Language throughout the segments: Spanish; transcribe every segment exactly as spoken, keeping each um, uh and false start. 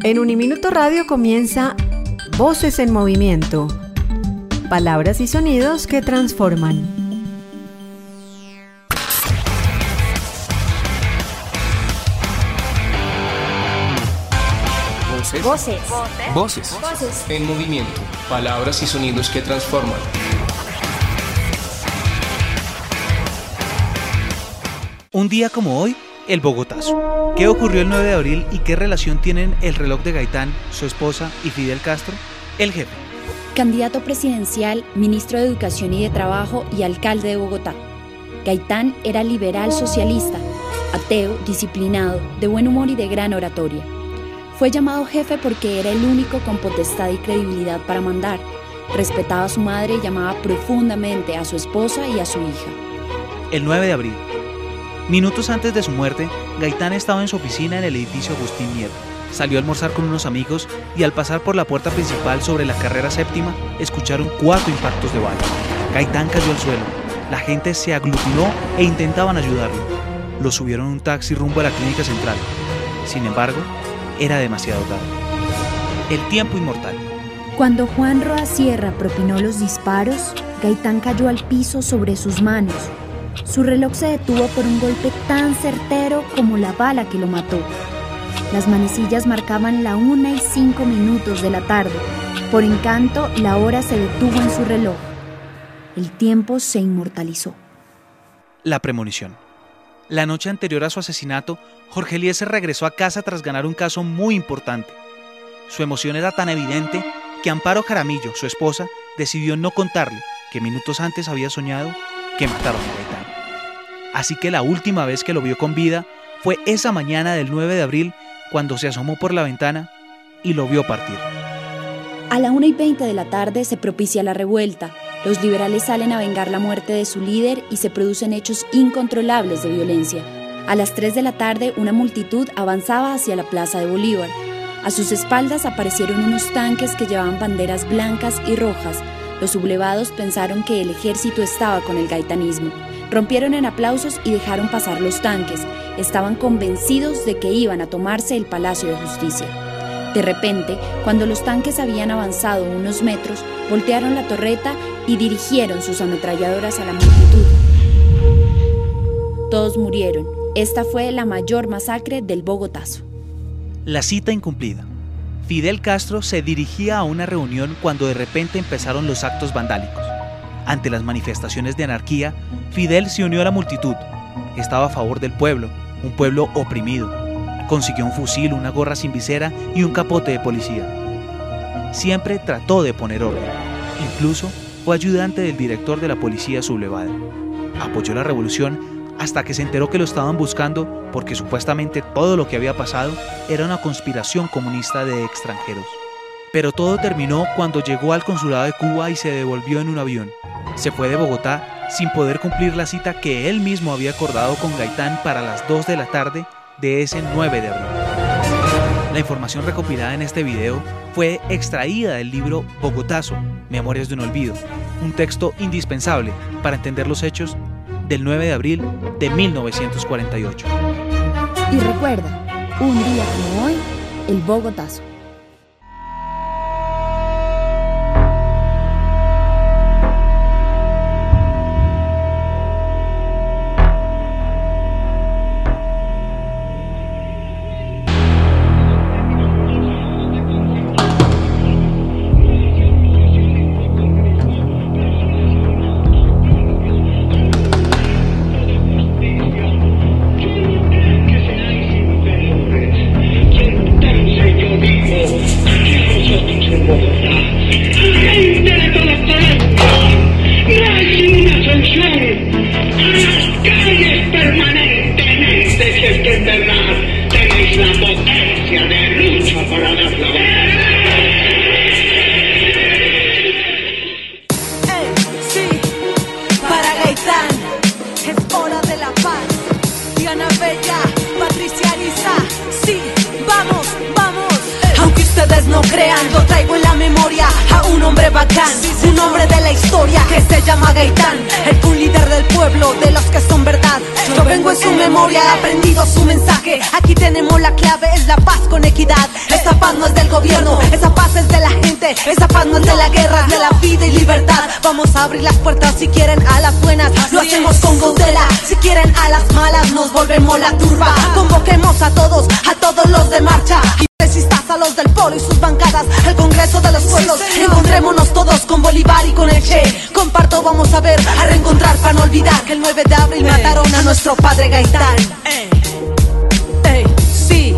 En Uniminuto Radio comienza Voces en Movimiento. Palabras y sonidos que transforman. Voces. Voces. Voces. Voces. En movimiento. Palabras y sonidos que transforman. Un día como hoy, el Bogotazo. ¿Qué ocurrió el nueve de abril y qué relación tienen el reloj de Gaitán, su esposa y Fidel Castro? El jefe. Candidato presidencial, ministro de Educación y de Trabajo y alcalde de Bogotá. Gaitán era liberal socialista, ateo, disciplinado, de buen humor y de gran oratoria. Fue llamado jefe porque era el único con potestad y credibilidad para mandar. Respetaba a su madre y llamaba profundamente a su esposa y a su hija. El nueve de abril. Minutos antes de su muerte, Gaitán estaba en su oficina en el edificio Agustín Nieto. Salió a almorzar con unos amigos y al pasar por la puerta principal sobre la carrera séptima, escucharon cuatro impactos de bala. Gaitán cayó al suelo. La gente se aglutinó e intentaban ayudarlo. Lo subieron en un taxi rumbo a la clínica central. Sin embargo, era demasiado tarde. El tiempo inmortal. Cuando Juan Roa Sierra propinó los disparos, Gaitán cayó al piso sobre sus manos. Su reloj se detuvo por un golpe tan certero como la bala que lo mató. Las manecillas marcaban la una y cinco minutos de la tarde. Por encanto, la hora se detuvo en su reloj. El tiempo se inmortalizó. La premonición. La noche anterior a su asesinato, Jorge Eliezer regresó a casa tras ganar un caso muy importante. Su emoción era tan evidente que Amparo Jaramillo, su esposa, decidió no contarle que minutos antes había soñado que mataron a Gaitán. Así que la última vez que lo vio con vida fue esa mañana del nueve de abril, cuando se asomó por la ventana y lo vio partir. A la una y veinte de la tarde se propicia la revuelta. Los liberales salen a vengar la muerte de su líder y se producen hechos incontrolables de violencia. A las tres de la tarde, una multitud avanzaba hacia la Plaza de Bolívar. A sus espaldas aparecieron unos tanques que llevaban banderas blancas y rojas. Los sublevados pensaron que el ejército estaba con el gaitanismo. Rompieron en aplausos y dejaron pasar los tanques. Estaban convencidos de que iban a tomarse el Palacio de Justicia. De repente, cuando los tanques habían avanzado unos metros, voltearon la torreta y dirigieron sus ametralladoras a la multitud. Todos murieron. Esta fue la mayor masacre del Bogotazo. La cita incumplida. Fidel Castro se dirigía a una reunión cuando de repente empezaron los actos vandálicos. Ante las manifestaciones de anarquía, Fidel se unió a la multitud. Estaba a favor del pueblo, un pueblo oprimido. Consiguió un fusil, una gorra sin visera y un capote de policía. Siempre trató de poner orden. Incluso fue ayudante del director de la policía sublevada. Apoyó la revolución hasta que se enteró que lo estaban buscando porque supuestamente todo lo que había pasado era una conspiración comunista de extranjeros. Pero todo terminó cuando llegó al consulado de Cuba y se devolvió en un avión. Se fue de Bogotá sin poder cumplir la cita que él mismo había acordado con Gaitán para las dos de la tarde de ese nueve de abril. La información recopilada en este video fue extraída del libro Bogotazo, Memorias de un Olvido, un texto indispensable para entender los hechos del nueve de abril de mil novecientos cuarenta y ocho. Y recuerda, un día como hoy, el Bogotazo. No creando, traigo en la memoria a un hombre bacán, un hombre de la historia que se llama Gaitán, el un líder del pueblo, de los que son verdad. Yo vengo en su memoria, he aprendido su mensaje. Aquí tenemos la clave, es la paz con equidad. Esta paz no es del gobierno, esa paz es de la gente, esa paz no es de la guerra, es de la vida y libertad. Vamos a abrir las puertas si quieren a las buenas, lo hacemos con cautela. Si quieren a las malas nos volvemos la turba. Convoquemos a todos, a todos los de marcha. Resistas a los del polo y sus bancadas, el Congreso de los Pueblos. Encontrémonos todos con Bolívar y con el Che. Comparto, vamos a ver, a reencontrar para no olvidar que el nueve de abril mataron a nuestro padre Gaitán. Ey, ey, sí.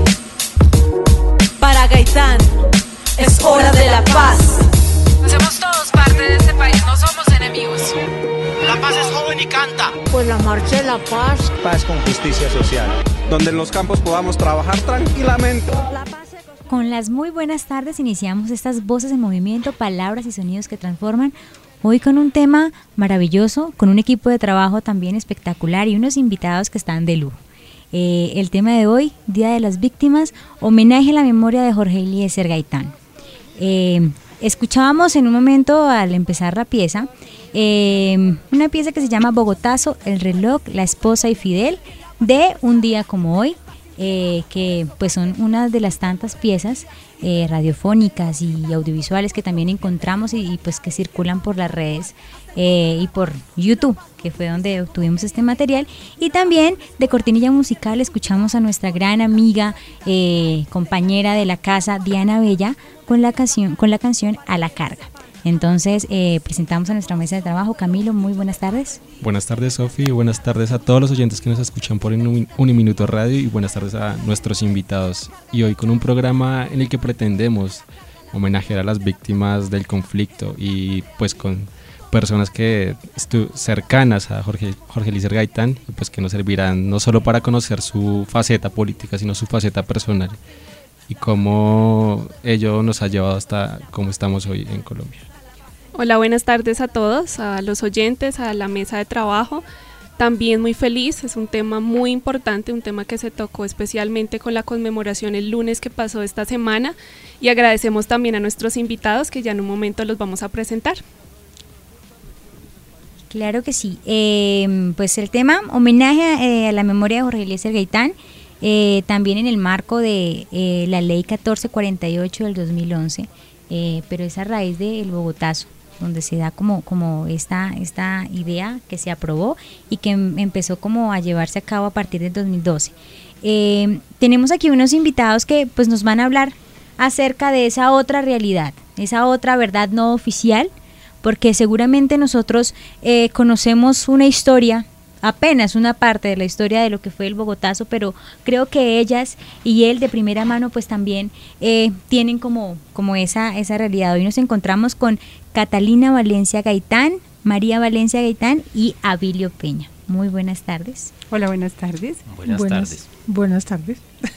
Para Gaitán es hora de la paz. Hacemos todos parte de este país, no somos enemigos. La paz es joven y canta. Pues la marcha de la paz. Paz con justicia social. Donde en los campos podamos trabajar tranquilamente. Con las muy buenas tardes iniciamos estas voces en movimiento, palabras y sonidos que transforman. Hoy con un tema maravilloso, con un equipo de trabajo también espectacular y unos invitados que están de lujo. Eh, el tema de hoy, Día de las Víctimas, homenaje a la memoria de Jorge Eliezer Gaitán. Eh, escuchábamos en un momento al empezar la pieza, eh, una pieza que se llama Bogotazo, el reloj, la esposa y Fidel, de un día como hoy. Eh, que pues son una de las tantas piezas eh, radiofónicas y audiovisuales que también encontramos y, y pues que circulan por las redes eh, y por YouTube, que fue donde obtuvimos este material. Y también de cortinilla musical escuchamos a nuestra gran amiga, eh, compañera de la casa, Diana Bella, con la canción, con la canción A la Carga. Entonces eh, presentamos a nuestra mesa de trabajo. Camilo, muy buenas tardes. Buenas tardes, Sofi, buenas tardes a todos los oyentes que nos escuchan por Uniminuto Radio y buenas tardes a nuestros invitados. Y hoy con un programa en el que pretendemos homenajear a las víctimas del conflicto y pues con personas que estu- cercanas a Jorge, Jorge Eliezer Gaitán, y pues que nos servirán no solo para conocer su faceta política, sino su faceta personal y cómo ello nos ha llevado hasta cómo estamos hoy en Colombia. Hola, buenas tardes a todos, a los oyentes, a la mesa de trabajo. También muy feliz, es un tema muy importante, un tema que se tocó especialmente con la conmemoración el lunes que pasó esta semana, y agradecemos también a nuestros invitados que ya en un momento los vamos a presentar. Claro que sí, eh, pues el tema homenaje eh, a la memoria de Jorge Eliezer Gaitán, eh, también en el marco de eh, la ley catorce cuarenta y ocho del dos mil once, eh, pero es a raíz del Bogotazo, donde se da como, como esta, esta idea que se aprobó y que em, empezó como a llevarse a cabo a partir del dos mil doce. Eh, tenemos aquí unos invitados que pues nos van a hablar acerca de esa otra realidad, esa otra verdad no oficial, porque seguramente nosotros eh, conocemos una historia, apenas una parte de la historia de lo que fue el Bogotazo, pero creo que ellas y él de primera mano pues también eh, tienen como, como esa, esa realidad. Hoy nos encontramos con Catalina Valencia Gaitán, María Valencia Gaitán y Abilio Peña. Muy buenas tardes. Hola, buenas tardes. Buenas, buenas tardes. Buenas tardes.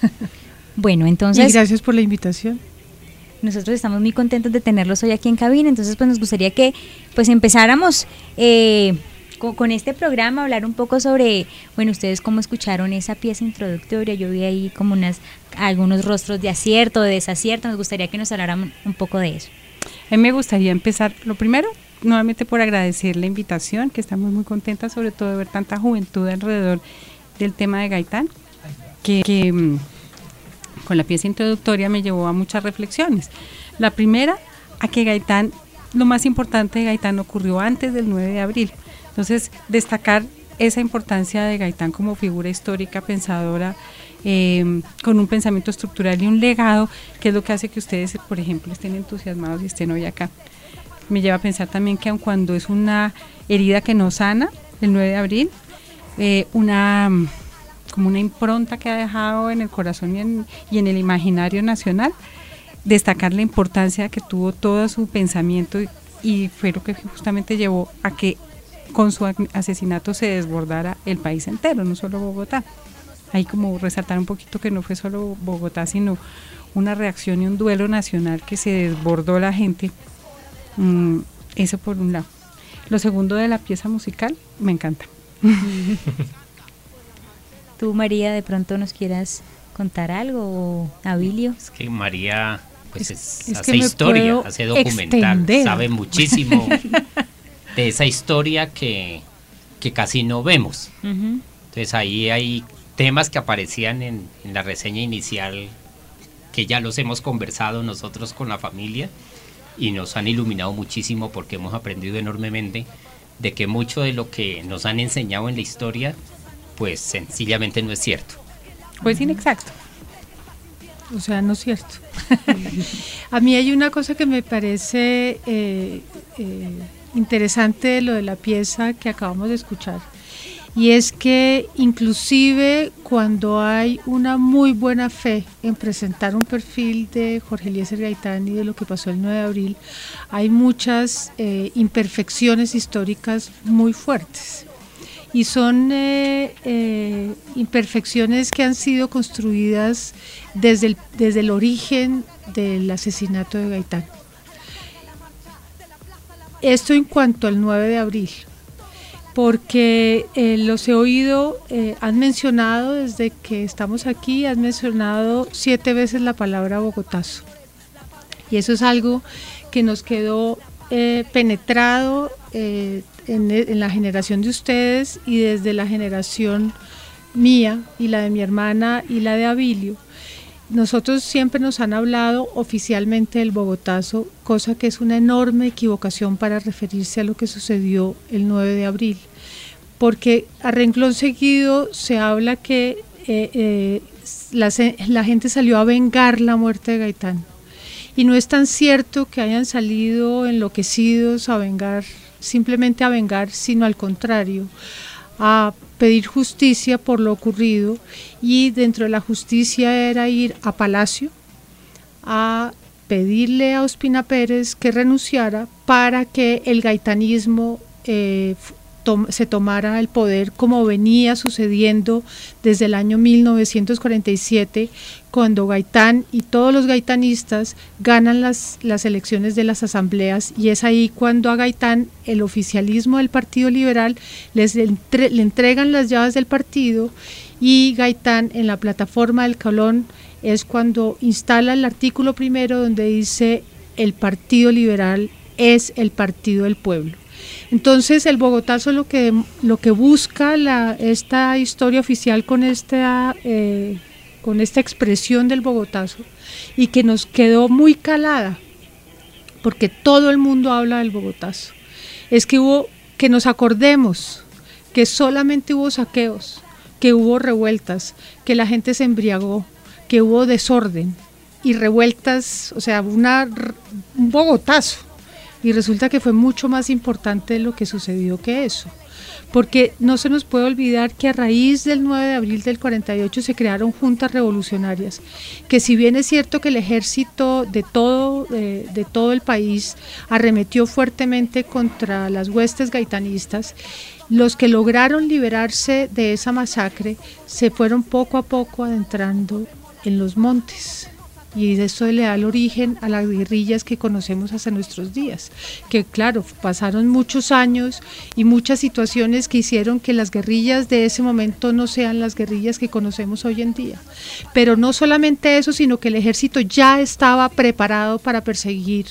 Bueno, entonces... Y gracias por la invitación. Nosotros estamos muy contentos de tenerlos hoy aquí en cabina, entonces pues nos gustaría que pues empezáramos eh, con, con este programa, hablar un poco sobre, bueno, ustedes cómo escucharon esa pieza introductoria. Yo vi ahí como unas algunos rostros de acierto, de desacierto, nos gustaría que nos hablaran un poco de eso. A mí me gustaría empezar, lo primero, nuevamente por agradecer la invitación, que estamos muy contentas sobre todo de ver tanta juventud alrededor del tema de Gaitán, que, que con la pieza introductoria me llevó a muchas reflexiones. La primera, a que Gaitán, lo más importante de Gaitán ocurrió antes del nueve de abril. Entonces, destacar esa importancia de Gaitán como figura histórica, pensadora, eh, con un pensamiento estructural y un legado, que es lo que hace que ustedes, por ejemplo, estén entusiasmados y estén hoy acá. Me lleva a pensar también que aun cuando es una herida que no sana, el nueve de abril, eh, una... como una impronta que ha dejado en el corazón y en, y en el imaginario nacional, destacar la importancia que tuvo todo su pensamiento y, y fue lo que justamente llevó a que con su asesinato se desbordara el país entero, no solo Bogotá. Ahí como resaltar un poquito que no fue solo Bogotá, sino una reacción y un duelo nacional que se desbordó la gente. Mm, eso por un lado. Lo segundo de la pieza musical, me encanta. Tú, María, de pronto nos quieras contar algo, o Abilio. Es que María pues es, es hace historia, hace documental, extender. sabe muchísimo de esa historia que, que casi no vemos. Uh-huh. Entonces ahí hay temas que aparecían en, en la reseña inicial que ya los hemos conversado nosotros con la familia y nos han iluminado muchísimo porque hemos aprendido enormemente de que mucho de lo que nos han enseñado en la historia pues sencillamente no es cierto. Pues inexacto. O sea, no es cierto. A mí hay una cosa que me parece eh, eh, interesante de lo de la pieza que acabamos de escuchar, y es que inclusive cuando hay una muy buena fe en presentar un perfil de Jorge Eliezer Gaitán y de lo que pasó el nueve de abril, hay muchas eh, imperfecciones históricas muy fuertes. Y son eh, eh, imperfecciones que han sido construidas desde el, desde el origen del asesinato de Gaitán. Esto en cuanto al nueve de abril, porque eh, los he oído, eh, han mencionado desde que estamos aquí, han mencionado siete veces la palabra Bogotazo. Y eso es algo que nos quedó eh, penetrado eh, En, en la generación de ustedes y desde la generación mía y la de mi hermana y la de Abilio. Nosotros siempre nos han hablado oficialmente del Bogotazo, cosa que es una enorme equivocación para referirse a lo que sucedió el nueve de abril, porque a renglón seguido se habla que eh, eh, la, la gente salió a vengar la muerte de Gaitán, y no es tan cierto que hayan salido enloquecidos a vengar, simplemente a vengar, sino al contrario, a pedir justicia por lo ocurrido, y dentro de la justicia era ir a Palacio a pedirle a Ospina Pérez que renunciara para que el gaitanismo eh, tom- se tomara el poder, como venía sucediendo desde el año mil novecientos cuarenta y siete, cuando Gaitán y todos los gaitanistas ganan las, las elecciones de las asambleas, y es ahí cuando a Gaitán el oficialismo del Partido Liberal les entre, le entregan las llaves del partido, y Gaitán en la plataforma del Colón es cuando instala el artículo primero donde dice: el Partido Liberal es el partido del pueblo. Entonces el Bogotazo lo que, lo que busca la, esta historia oficial con esta... Eh, con esta expresión del Bogotazo, y que nos quedó muy calada, porque todo el mundo habla del Bogotazo, es que hubo, que nos acordemos que solamente hubo saqueos, que hubo revueltas, que la gente se embriagó, que hubo desorden y revueltas, o sea, una, un Bogotazo, y resulta que fue mucho más importante lo que sucedió que eso. Porque no se nos puede olvidar que a raíz del nueve de abril del cuarenta y ocho se crearon juntas revolucionarias, que si bien es cierto que el ejército de todo, de, de todo el país arremetió fuertemente contra las huestes gaitanistas, los que lograron liberarse de esa masacre se fueron poco a poco adentrando en los montes. Y eso le da el origen a las guerrillas que conocemos hasta nuestros días, que claro, pasaron muchos años y muchas situaciones que hicieron que las guerrillas de ese momento no sean las guerrillas que conocemos hoy en día. Pero no solamente eso, sino que el ejército ya estaba preparado para perseguir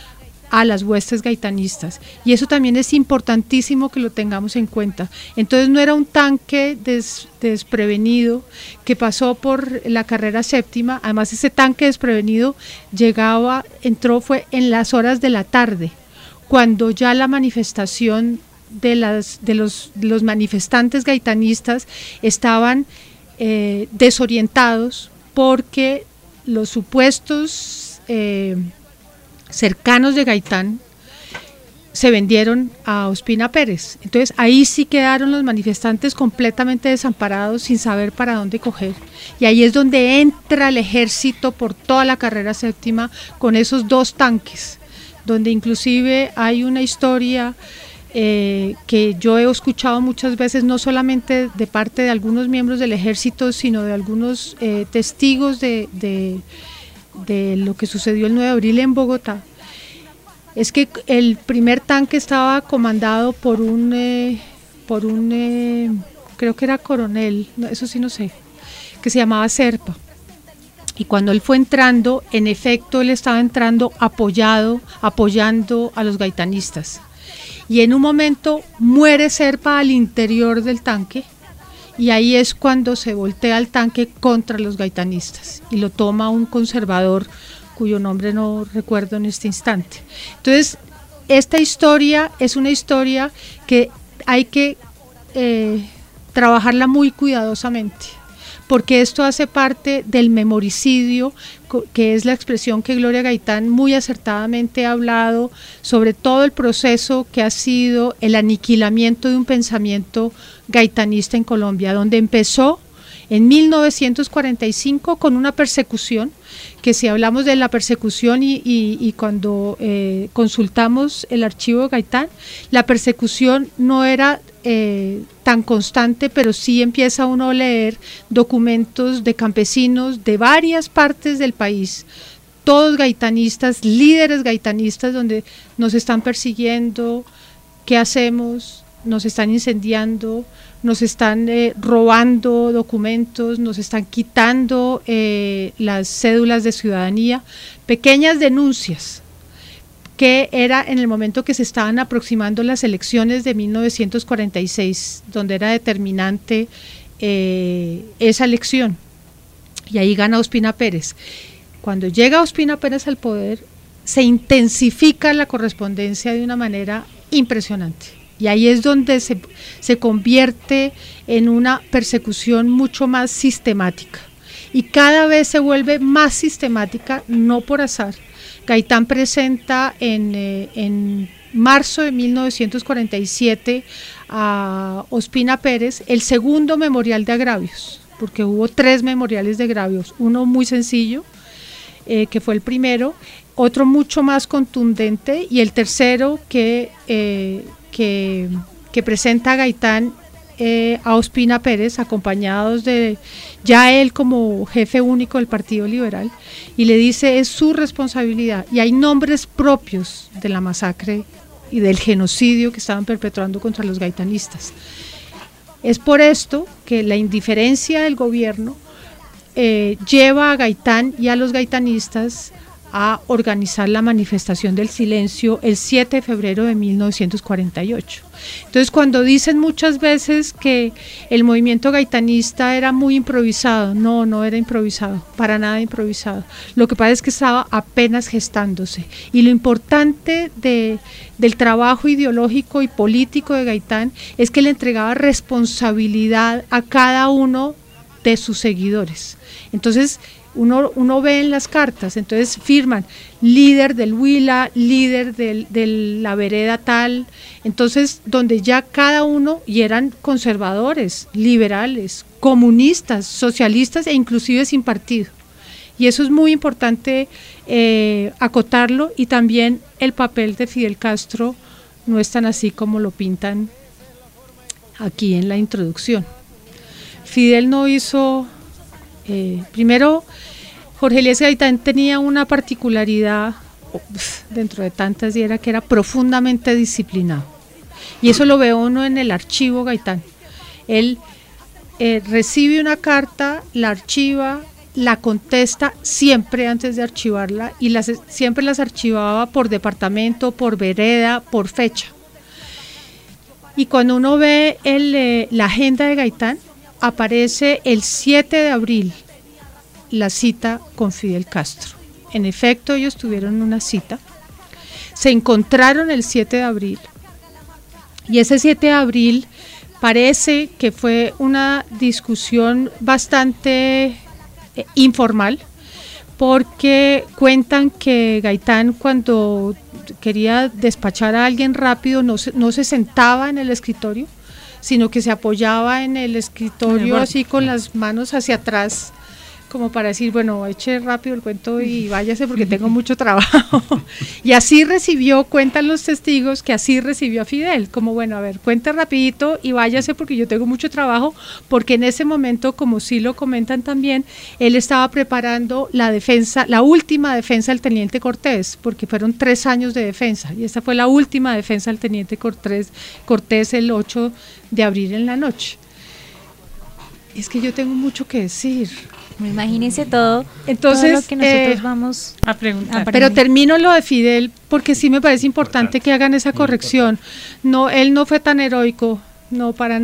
a las huestes gaitanistas, y eso también es importantísimo que lo tengamos en cuenta. Entonces no era un tanque des, desprevenido que pasó por la carrera séptima, además ese tanque desprevenido llegaba, entró fue en las horas de la tarde, cuando ya la manifestación de, las, de, los, de los manifestantes gaitanistas estaban eh, desorientados, porque los supuestos eh, cercanos de Gaitán se vendieron a Ospina Pérez. Entonces ahí sí quedaron los manifestantes completamente desamparados, sin saber para dónde coger, y ahí es donde entra el ejército por toda la carrera séptima con esos dos tanques, donde inclusive hay una historia eh, que yo he escuchado muchas veces, no solamente de parte de algunos miembros del ejército, sino de algunos eh, testigos de, de de lo que sucedió el nueve de abril en Bogotá. Es que el primer tanque estaba comandado por un, eh, por un eh, creo que era coronel, no, eso sí no sé, que se llamaba Serpa. Y cuando él fue entrando, en efecto, él estaba entrando apoyado, apoyando a los gaitanistas. Y en un momento muere Serpa al interior del tanque, y ahí es cuando se voltea el tanque contra los gaitanistas y lo toma un conservador cuyo nombre no recuerdo en este instante. Entonces, esta historia es una historia que hay que eh, trabajarla muy cuidadosamente, porque esto hace parte del memoricidio, que es la expresión que Gloria Gaitán muy acertadamente ha hablado sobre todo el proceso que ha sido el aniquilamiento de un pensamiento gaitanista en Colombia, donde empezó en mil novecientos cuarenta y cinco con una persecución, que si hablamos de la persecución y, y, y cuando eh, consultamos el archivo de Gaitán, la persecución no era eh, tan constante, pero sí empieza uno a leer documentos de campesinos de varias partes del país, todos gaitanistas, líderes gaitanistas, donde nos están persiguiendo, ¿qué hacemos? Nos están incendiando, nos están eh, robando documentos, nos están quitando eh, las cédulas de ciudadanía, pequeñas denuncias, que era en el momento que se estaban aproximando las elecciones de mil novecientos cuarenta y seis, donde era determinante eh, esa elección, y ahí gana Ospina Pérez. Cuando llega Ospina Pérez al poder, se intensifica la correspondencia de una manera impresionante. Y ahí es donde se, se convierte en una persecución mucho más sistemática. Y cada vez se vuelve más sistemática, no por azar. Gaitán presenta en, eh, en marzo de mil novecientos cuarenta y siete a Ospina Pérez el segundo memorial de agravios, porque hubo tres memoriales de agravios, uno muy sencillo, eh, que fue el primero, otro mucho más contundente, y el tercero que... Eh, Que, que presenta a Gaitán eh, a Ospina Pérez, acompañados de ya él como jefe único del Partido Liberal, y le dice es su responsabilidad, y hay nombres propios de la masacre y del genocidio que estaban perpetrando contra los gaitanistas. Es por esto que la indiferencia del gobierno eh, lleva a Gaitán y a los gaitanistas a organizar la manifestación del silencio el siete de febrero de mil novecientos cuarenta y ocho. Entonces, cuando dicen muchas veces que el movimiento gaitanista era muy improvisado, no, no era improvisado, para nada improvisado. Lo que pasa es que estaba apenas gestándose, y lo importante de, del trabajo ideológico y político de Gaitán es que le entregaba responsabilidad a cada uno de sus seguidores. Entonces, Uno, uno ve en las cartas, entonces firman líder del Huila, líder del, de la vereda tal, entonces donde ya cada uno, y eran conservadores, liberales, comunistas, socialistas e inclusive sin partido, y eso es muy importante eh, acotarlo, y también el papel de Fidel Castro no es tan así como lo pintan aquí en la introducción. Fidel no hizo... Eh, primero, Jorge Elías Gaitán tenía una particularidad dentro de tantas, y era que era profundamente disciplinado, y eso lo ve uno en el archivo Gaitán. Él eh, recibe una carta, la archiva, la contesta siempre antes de archivarla, y las, siempre las archivaba por departamento, por vereda, por fecha. Y cuando uno ve el, eh, la agenda de Gaitán, aparece el siete de abril la cita con Fidel Castro. En efecto, ellos tuvieron una cita, se encontraron el siete de abril, y ese siete de abril parece que fue una discusión bastante eh, informal, porque cuentan que Gaitán, cuando quería despachar a alguien rápido, no se, no se sentaba en el escritorio, sino que se apoyaba en el escritorio así con las manos hacia atrás, como para decir, bueno, eche rápido el cuento y váyase porque tengo mucho trabajo. Y así recibió, cuentan los testigos, que así recibió a Fidel, como bueno, a ver, cuente rapidito y váyase porque yo tengo mucho trabajo, porque en ese momento, como sí lo comentan también, él estaba preparando la defensa, la última defensa del teniente Cortés, porque fueron tres años de defensa, y esta fue la última defensa del teniente Cortés, Cortés el ocho de abril en la noche. Es que yo tengo mucho que decir. Imagínense todo, Entonces, todo lo que nosotros eh, vamos a preguntar. a Pero termino lo de Fidel, porque sí me parece importante que hagan esa corrección. No, él no fue tan heroico, no, para nada.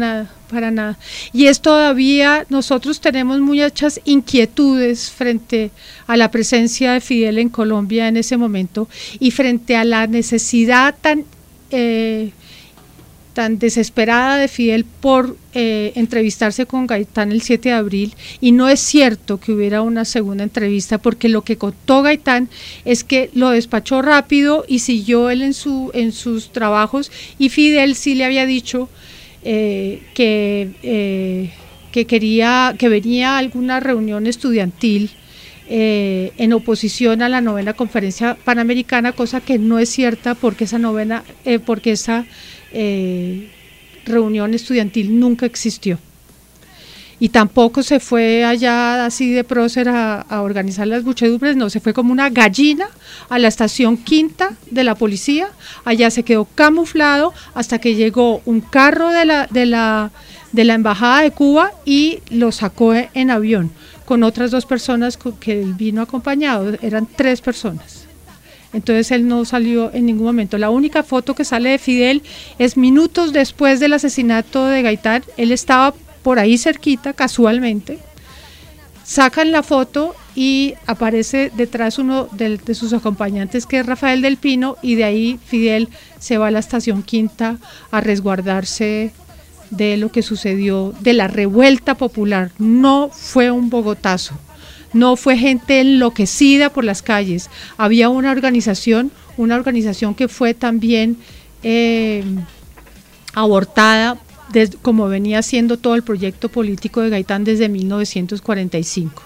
para nada. Y es todavía, nosotros tenemos muchas inquietudes frente a la presencia de Fidel en Colombia en ese momento y frente a la necesidad tan eh, tan desesperada de Fidel por eh, entrevistarse con Gaitán el siete de abril, y no es cierto que hubiera una segunda entrevista, porque lo que contó Gaitán es que lo despachó rápido y siguió él en, su, en sus trabajos, y Fidel sí le había dicho eh, que, eh, que quería, que venía a alguna reunión estudiantil Eh, en oposición a la novena conferencia panamericana, cosa que no es cierta, porque esa novena, eh, porque esa eh, reunión estudiantil nunca existió, y tampoco se fue allá así de prócer a, a organizar las muchedumbres, no, se fue como una gallina a la estación quinta de la policía, allá se quedó camuflado hasta que llegó un carro de la, de la, de la embajada de Cuba y lo sacó en avión, con otras dos personas que él vino acompañado, eran tres personas. Entonces él no salió en ningún momento. La única foto que sale de Fidel es minutos después del asesinato de Gaitán. Él estaba por ahí cerquita, casualmente. Sacan la foto y aparece detrás uno de, de sus acompañantes, que es Rafael del Pino, y de ahí Fidel se va a la estación quinta a resguardarse de lo que sucedió, de la revuelta popular. No fue un bogotazo, no fue gente enloquecida por las calles, había una organización, una organización que fue también eh, abortada, desde, como venía siendo todo el proyecto político de Gaitán desde mil novecientos cuarenta y cinco.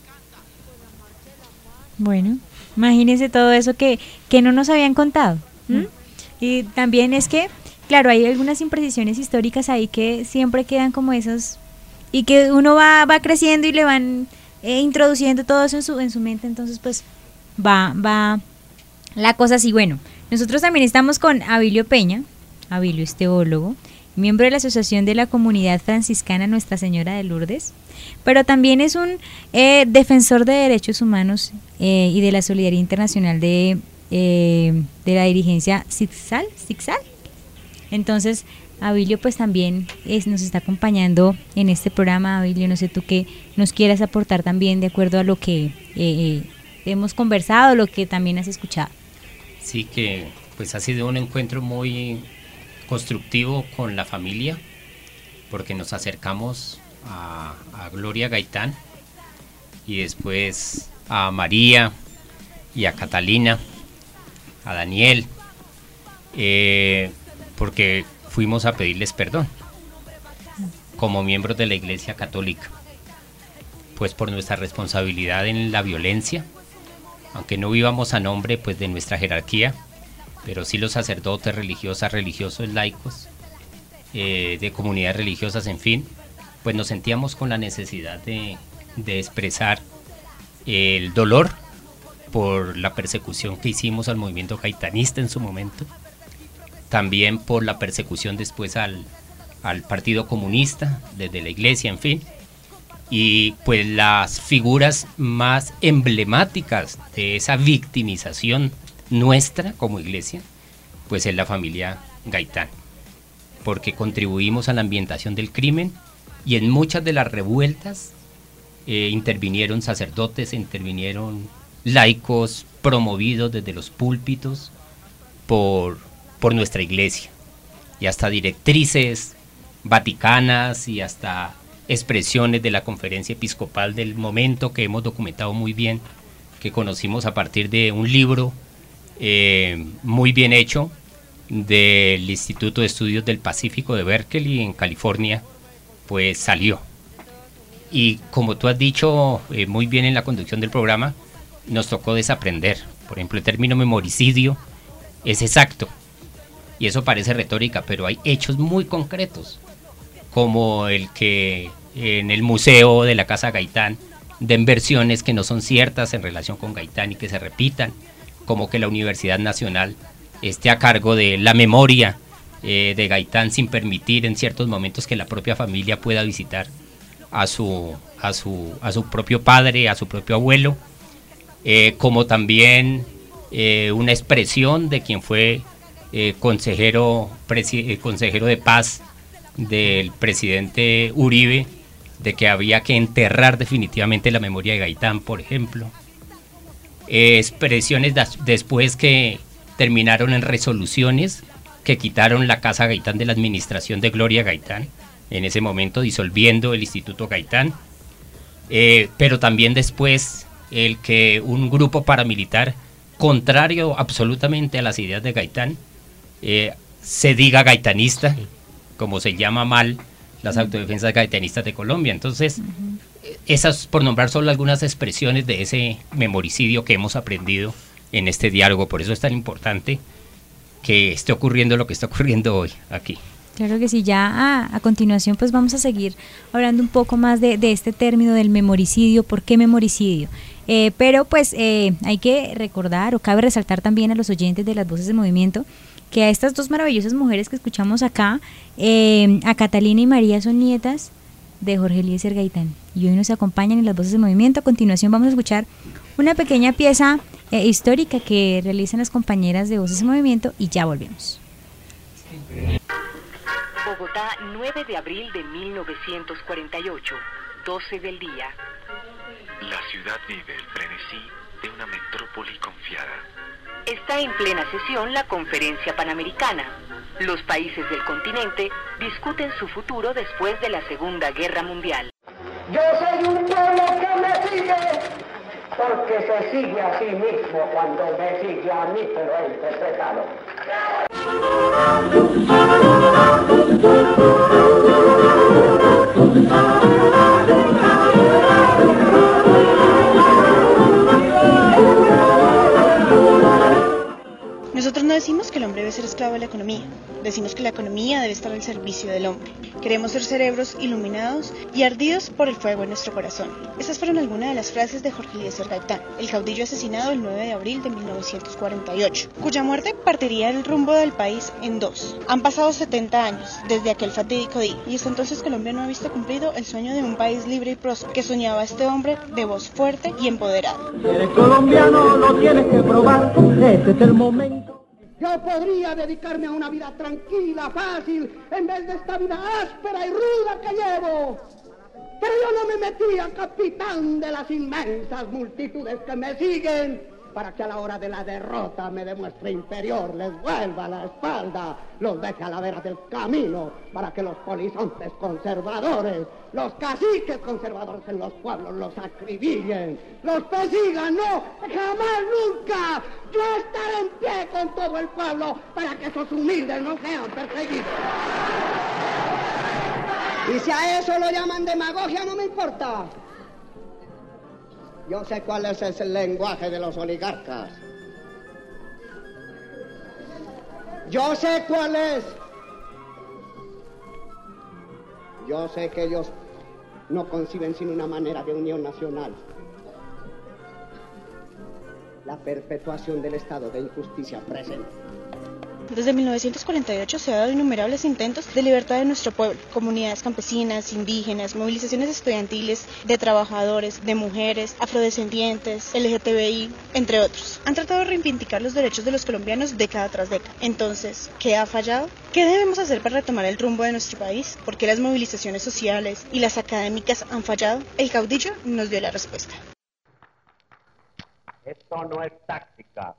Bueno, imagínense todo eso que, que no nos habían contado. ¿Mm? Y también es que claro, hay algunas imprecisiones históricas ahí que siempre quedan como esas, y que uno va, va creciendo y le van eh, introduciendo todo eso en su, en su mente, entonces pues va, va la cosa así. Bueno, nosotros también estamos con Abilio Peña. Abilio es teólogo, miembro de la Asociación de la Comunidad Franciscana Nuestra Señora de Lourdes, pero también es un eh, defensor de derechos humanos eh, y de la solidaridad internacional de, eh, de la dirigencia Sixal, Sixal. Entonces, Abilio pues también es, nos está acompañando en este programa. Abilio, no sé tú qué nos quieras aportar también de acuerdo a lo que eh, hemos conversado, lo que también has escuchado. Sí, que pues ha sido un encuentro muy constructivo con la familia, porque nos acercamos a, a Gloria Gaitán y después a María y a Catalina, a Daniel, eh, porque fuimos a pedirles perdón como miembros de la Iglesia Católica, pues por nuestra responsabilidad en la violencia, aunque no vivamos a nombre pues de nuestra jerarquía, pero sí los sacerdotes, religiosas, religiosos, laicos, eh, de comunidades religiosas, en fin, pues nos sentíamos con la necesidad de, de expresar el dolor por la persecución que hicimos al movimiento gaitanista en su momento, también por la persecución después al, al Partido Comunista, desde la Iglesia, en fin, y pues las figuras más emblemáticas de esa victimización nuestra como Iglesia, pues es la familia Gaitán, porque contribuimos a la ambientación del crimen, y en muchas de las revueltas eh, intervinieron sacerdotes, intervinieron laicos promovidos desde los púlpitos por, por nuestra Iglesia, y hasta directrices vaticanas y hasta expresiones de la conferencia episcopal del momento, que hemos documentado muy bien, que conocimos a partir de un libro eh, muy bien hecho del Instituto de Estudios del Pacífico de Berkeley en California, pues salió. Y como tú has dicho eh, muy bien en la conducción del programa, nos tocó desaprender. Por ejemplo, el término memoricidio es exacto, y eso parece retórica, pero hay hechos muy concretos, como el que en el museo de la Casa Gaitán den versiones que no son ciertas en relación con Gaitán y que se repitan, como que la Universidad Nacional esté a cargo de la memoria eh, de Gaitán sin permitir en ciertos momentos que la propia familia pueda visitar a su, a su, a su propio padre, a su propio abuelo, eh, como también eh, una expresión de quien fue eh, consejero, presi- eh, consejero de paz del presidente Uribe, de que había que enterrar definitivamente la memoria de Gaitán, por ejemplo. Eh, expresiones después que terminaron en resoluciones que quitaron la Casa Gaitán de la administración de Gloria Gaitán, en ese momento disolviendo el Instituto Gaitán. Eh, pero también después el que un grupo paramilitar contrario absolutamente a las ideas de Gaitán eh, se diga gaitanista, como se llama mal las autodefensas gaitanistas de Colombia. Entonces, uh-huh. esas, por nombrar solo algunas expresiones de ese memoricidio que hemos aprendido en este diálogo. Por eso es tan importante que esté ocurriendo lo que está ocurriendo hoy aquí. Claro que sí, ya a, a continuación pues vamos a seguir hablando un poco más de, de este término del memoricidio. ¿Por qué memoricidio? Eh, pero pues eh, hay que recordar, o cabe resaltar también a los oyentes de las Voces de Movimiento, que a estas dos maravillosas mujeres que escuchamos acá, eh, a Catalina y María, son nietas de Jorge Eliezer Gaitán, y hoy nos acompañan en las Voces de Movimiento. A continuación vamos a escuchar una pequeña pieza eh, histórica que realizan las compañeras de Voces de Movimiento, y ya volvemos. Bogotá, nueve de abril de mil novecientos cuarenta y ocho, doce del día. La ciudad vive el frenesí de una metrópoli confiada. Está en plena sesión la Conferencia Panamericana. Los países del continente discuten su futuro después de la Segunda Guerra Mundial. Yo soy un pueblo que me sigue, porque se sigue a sí mismo cuando me sigue a mí, pero he interpretado. Nosotros no decimos que el hombre debe ser esclavo de la economía, decimos que la economía debe estar al servicio del hombre. Queremos ser cerebros iluminados y ardidos por el fuego en nuestro corazón. Estas fueron algunas de las frases de Jorge Eliezer Gaitán, el caudillo asesinado el nueve de abril de mil novecientos cuarenta y ocho, cuya muerte partiría el rumbo del país en dos. Han pasado setenta años desde aquel fatídico día, y hasta entonces Colombia no ha visto cumplido el sueño de un país libre y próspero que soñaba este hombre de voz fuerte y empoderado. Si eres colombiano, lo tienes que probar, este es el momento. Yo podría dedicarme a una vida tranquila, fácil, en vez de esta vida áspera y ruda que llevo. Pero yo no me metí a capitán de las inmensas multitudes que me siguen, para que a la hora de la derrota me demuestre inferior, les vuelva la espalda, los deje a la vera del camino, para que los polizontes conservadores, los caciques conservadores en los pueblos los acribillen, los persigan. No, jamás, nunca. Yo estaré en pie con todo el pueblo para que esos humildes no sean perseguidos. Y si a eso lo llaman demagogia, no me importa. Yo sé cuál es el lenguaje de los oligarcas. Yo sé cuál es. Yo sé que ellos no conciben sin una manera de unión nacional. La perpetuación del estado de injusticia presente. Desde mil novecientos cuarenta y ocho se han dado innumerables intentos de libertad de nuestro pueblo, comunidades campesinas, indígenas, movilizaciones estudiantiles, de trabajadores, de mujeres, afrodescendientes, L G T B I, entre otros. Han tratado de reivindicar los derechos de los colombianos década tras década. Entonces, ¿qué ha fallado? ¿Qué debemos hacer para retomar el rumbo de nuestro país? ¿Por qué las movilizaciones sociales y las académicas han fallado? El caudillo nos dio la respuesta. Esto no es táctica.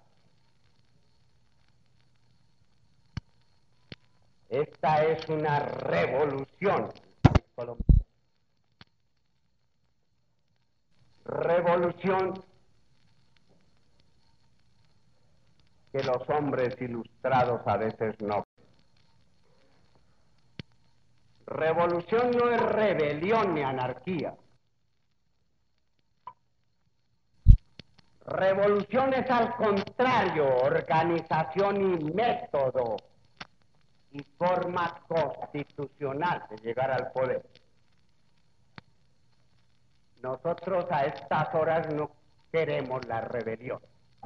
Esta es una revolución. Revolución que los hombres ilustrados a veces no. Revolución no es rebelión ni anarquía. Revolución es al contrario, organización y método y forma constitucional de llegar al poder. Nosotros a estas horas no queremos la rebelión.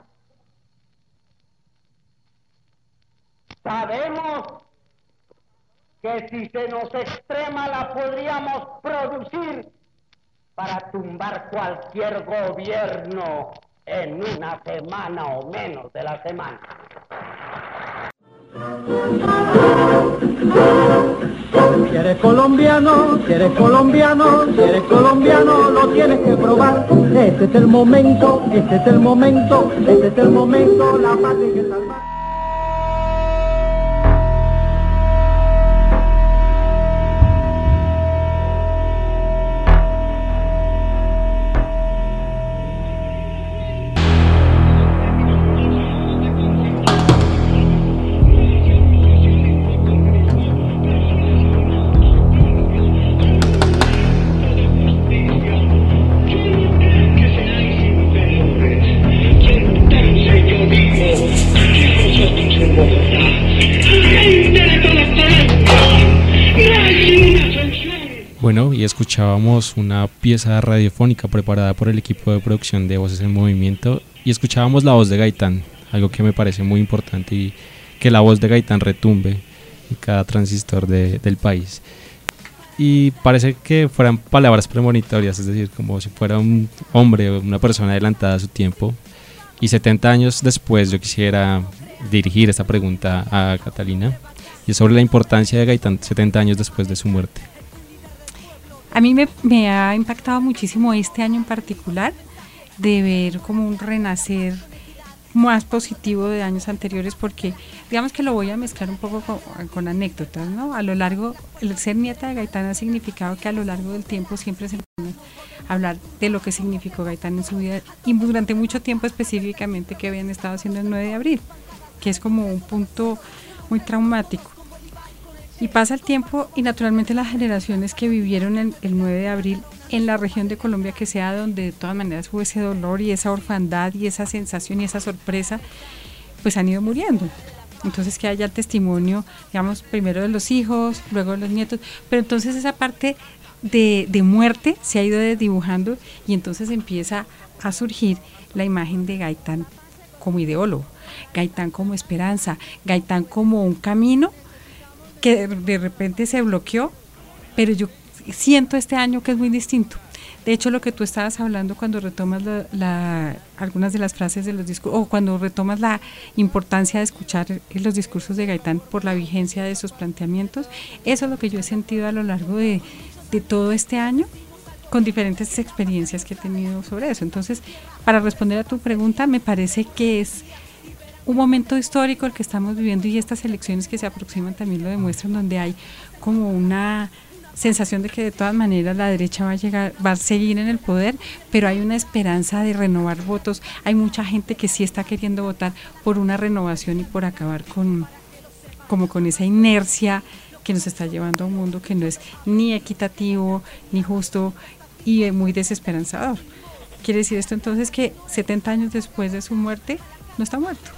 Sabemos que si se nos extrema la podríamos producir para tumbar cualquier gobierno en una semana o menos de la semana. Si eres colombiano, si eres colombiano, si eres colombiano, lo tienes que probar. Este es el momento, este es el momento, este es el momento, la paz hay que salvar. Bueno, y escuchábamos una pieza radiofónica preparada por el equipo de producción de Voces en Movimiento y escuchábamos la voz de Gaitán, algo que me parece muy importante, y que la voz de Gaitán retumbe en cada transistor de, del país. Y parece que fueran palabras premonitorias, es decir, como si fuera un hombre o una persona adelantada a su tiempo. Y setenta años después yo quisiera dirigir esta pregunta a Catalina, y es sobre la importancia de Gaitán setenta años después de su muerte. A mí me, me ha impactado muchísimo este año en particular, de ver como un renacer más positivo de años anteriores, porque digamos que lo voy a mezclar un poco con, con anécdotas, ¿no? A lo largo, el ser nieta de Gaitán ha significado que a lo largo del tiempo siempre se puede hablar de lo que significó Gaitán en su vida, y durante mucho tiempo específicamente que habían estado haciendo el nueve de abril, que es como un punto muy traumático. Y pasa el tiempo y naturalmente las generaciones que vivieron el, el nueve de abril en la región de Colombia, que sea donde de todas maneras hubo ese dolor y esa orfandad y esa sensación y esa sorpresa, pues han ido muriendo. Entonces que haya el testimonio, digamos, primero de los hijos, luego de los nietos, pero entonces esa parte de, de muerte se ha ido dibujando, y entonces empieza a surgir la imagen de Gaitán como ideólogo, Gaitán como esperanza, Gaitán como un camino que de repente se bloqueó, pero yo siento este año que es muy distinto. De hecho, lo que tú estabas hablando cuando retomas la, la, algunas de las frases de los discursos, o cuando retomas la importancia de escuchar los discursos de Gaitán por la vigencia de sus planteamientos, eso es lo que yo he sentido a lo largo de, de todo este año, con diferentes experiencias que he tenido sobre eso. Entonces, para responder a tu pregunta, me parece que es un momento histórico el que estamos viviendo, y estas elecciones que se aproximan también lo demuestran, donde hay como una sensación de que de todas maneras la derecha va a llegar, va a seguir en el poder, pero hay una esperanza de renovar votos. Hay mucha gente que sí está queriendo votar por una renovación y por acabar con, como con esa inercia que nos está llevando a un mundo que no es ni equitativo, ni justo, y muy desesperanzador. Quiere decir esto entonces que setenta años después de su muerte no está muerto.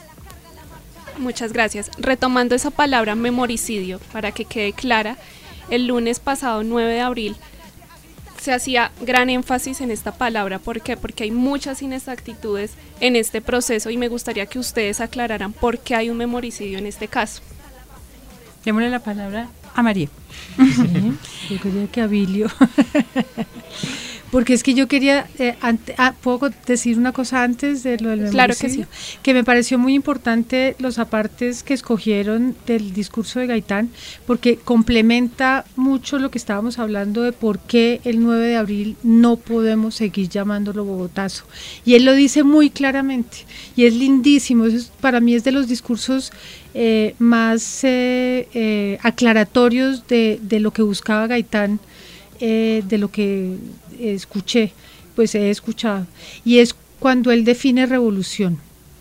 Muchas gracias. Retomando esa palabra memoricidio, para que quede clara, el lunes pasado, nueve de abril, se hacía gran énfasis en esta palabra. ¿Por qué? Porque hay muchas inexactitudes en este proceso, y me gustaría que ustedes aclararan por qué hay un memoricidio en este caso. Démosle la palabra a María. Sí, yo quería que Abilio. Porque es que yo quería, eh, ante, ah, ¿puedo decir una cosa antes de lo del memoricidio? Claro que sí. Que me pareció muy importante los apartes que escogieron del discurso de Gaitán, porque complementa mucho lo que estábamos hablando de por qué el nueve de abril no podemos seguir llamándolo Bogotazo. Y él lo dice muy claramente, y es lindísimo. Eso para mí es de los discursos eh, más eh, eh, aclaratorios de, de lo que buscaba Gaitán, eh, de lo que escuché, pues he escuchado, y es cuando él define revolución.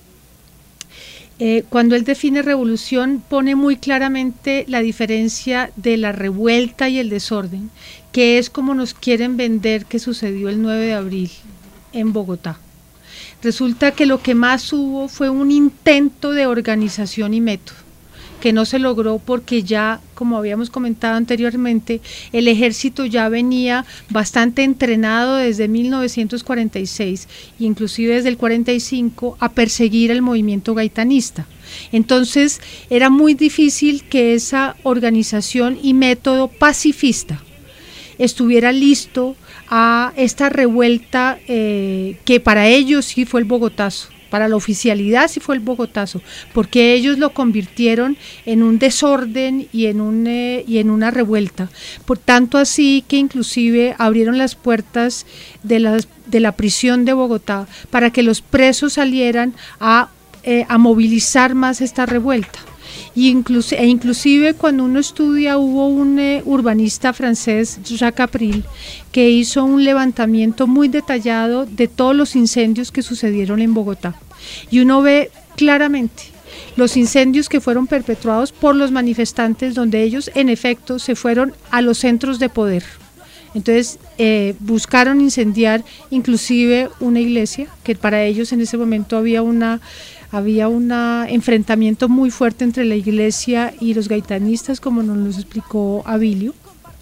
Eh, cuando él define revolución, pone muy claramente la diferencia de la revuelta y el desorden, que es como nos quieren vender que sucedió el nueve de abril en Bogotá. Resulta que lo que más hubo fue un intento de organización y método, que no se logró porque ya, como habíamos comentado anteriormente, el ejército ya venía bastante entrenado desde mil novecientos cuarenta y seis, inclusive desde el cuarenta y cinco, a perseguir el movimiento gaitanista. Entonces era muy difícil que esa organización y método pacifista estuviera listo a esta revuelta eh, que para ellos sí fue el Bogotazo, para la oficialidad sí fue el Bogotazo, porque ellos lo convirtieron en un desorden y en, un, eh, y en una revuelta. Por tanto así que inclusive abrieron las puertas de la, de la prisión de Bogotá para que los presos salieran a, eh, a movilizar más esta revuelta. Y incluso, e inclusive cuando uno estudia, hubo un eh, urbanista francés, Jacques April, que hizo un levantamiento muy detallado de todos los incendios que sucedieron en Bogotá. Y uno ve claramente los incendios que fueron perpetuados por los manifestantes, donde ellos en efecto se fueron a los centros de poder. Entonces eh, buscaron incendiar inclusive una iglesia, que para ellos en ese momento había una... había un enfrentamiento muy fuerte entre la iglesia y los gaitanistas, como nos lo explicó Abilio.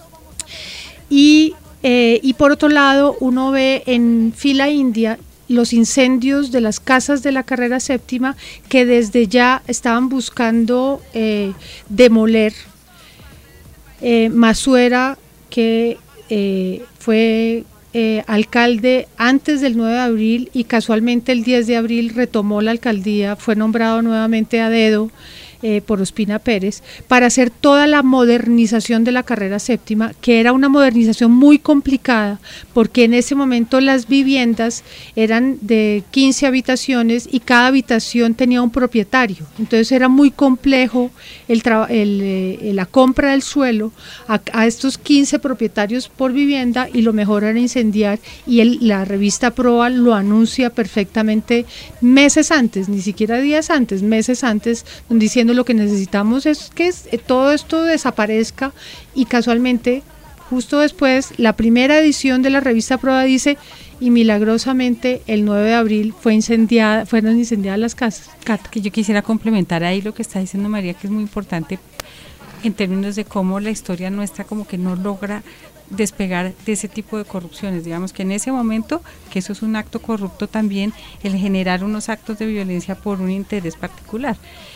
Y, eh, y por otro lado, uno ve en Fila India los incendios de las casas de la carrera séptima, que desde ya estaban buscando eh, demoler. Eh, Masuera, que eh, fue... Eh, alcalde antes del nueve de abril y casualmente el diez de abril retomó la alcaldía, fue nombrado nuevamente a dedo eh, por Ospina Pérez para hacer toda la modernización de la carrera séptima, que era una modernización muy complicada porque en ese momento las viviendas eran de quince habitaciones y cada habitación tenía un propietario, entonces era muy complejo el, el, eh, la compra del suelo a, a estos quince propietarios por vivienda, y lo mejor era incendiar, y el, la revista Proa lo anuncia perfectamente meses antes, ni siquiera días antes, meses antes, diciendo lo que necesitamos es que es, eh, todo esto desaparezca, y casualmente justo después la primera edición de la revista Proa dice: y milagrosamente el nueve de abril fue incendiada, fueron incendiadas las casas. Cata, que yo quisiera complementar ahí lo que está diciendo María, que es muy importante en términos de cómo la historia nuestra como que no logra despegar de ese tipo de corrupciones. Digamos que en ese momento, que eso es un acto corrupto también, el generar unos actos de violencia por un interés particular.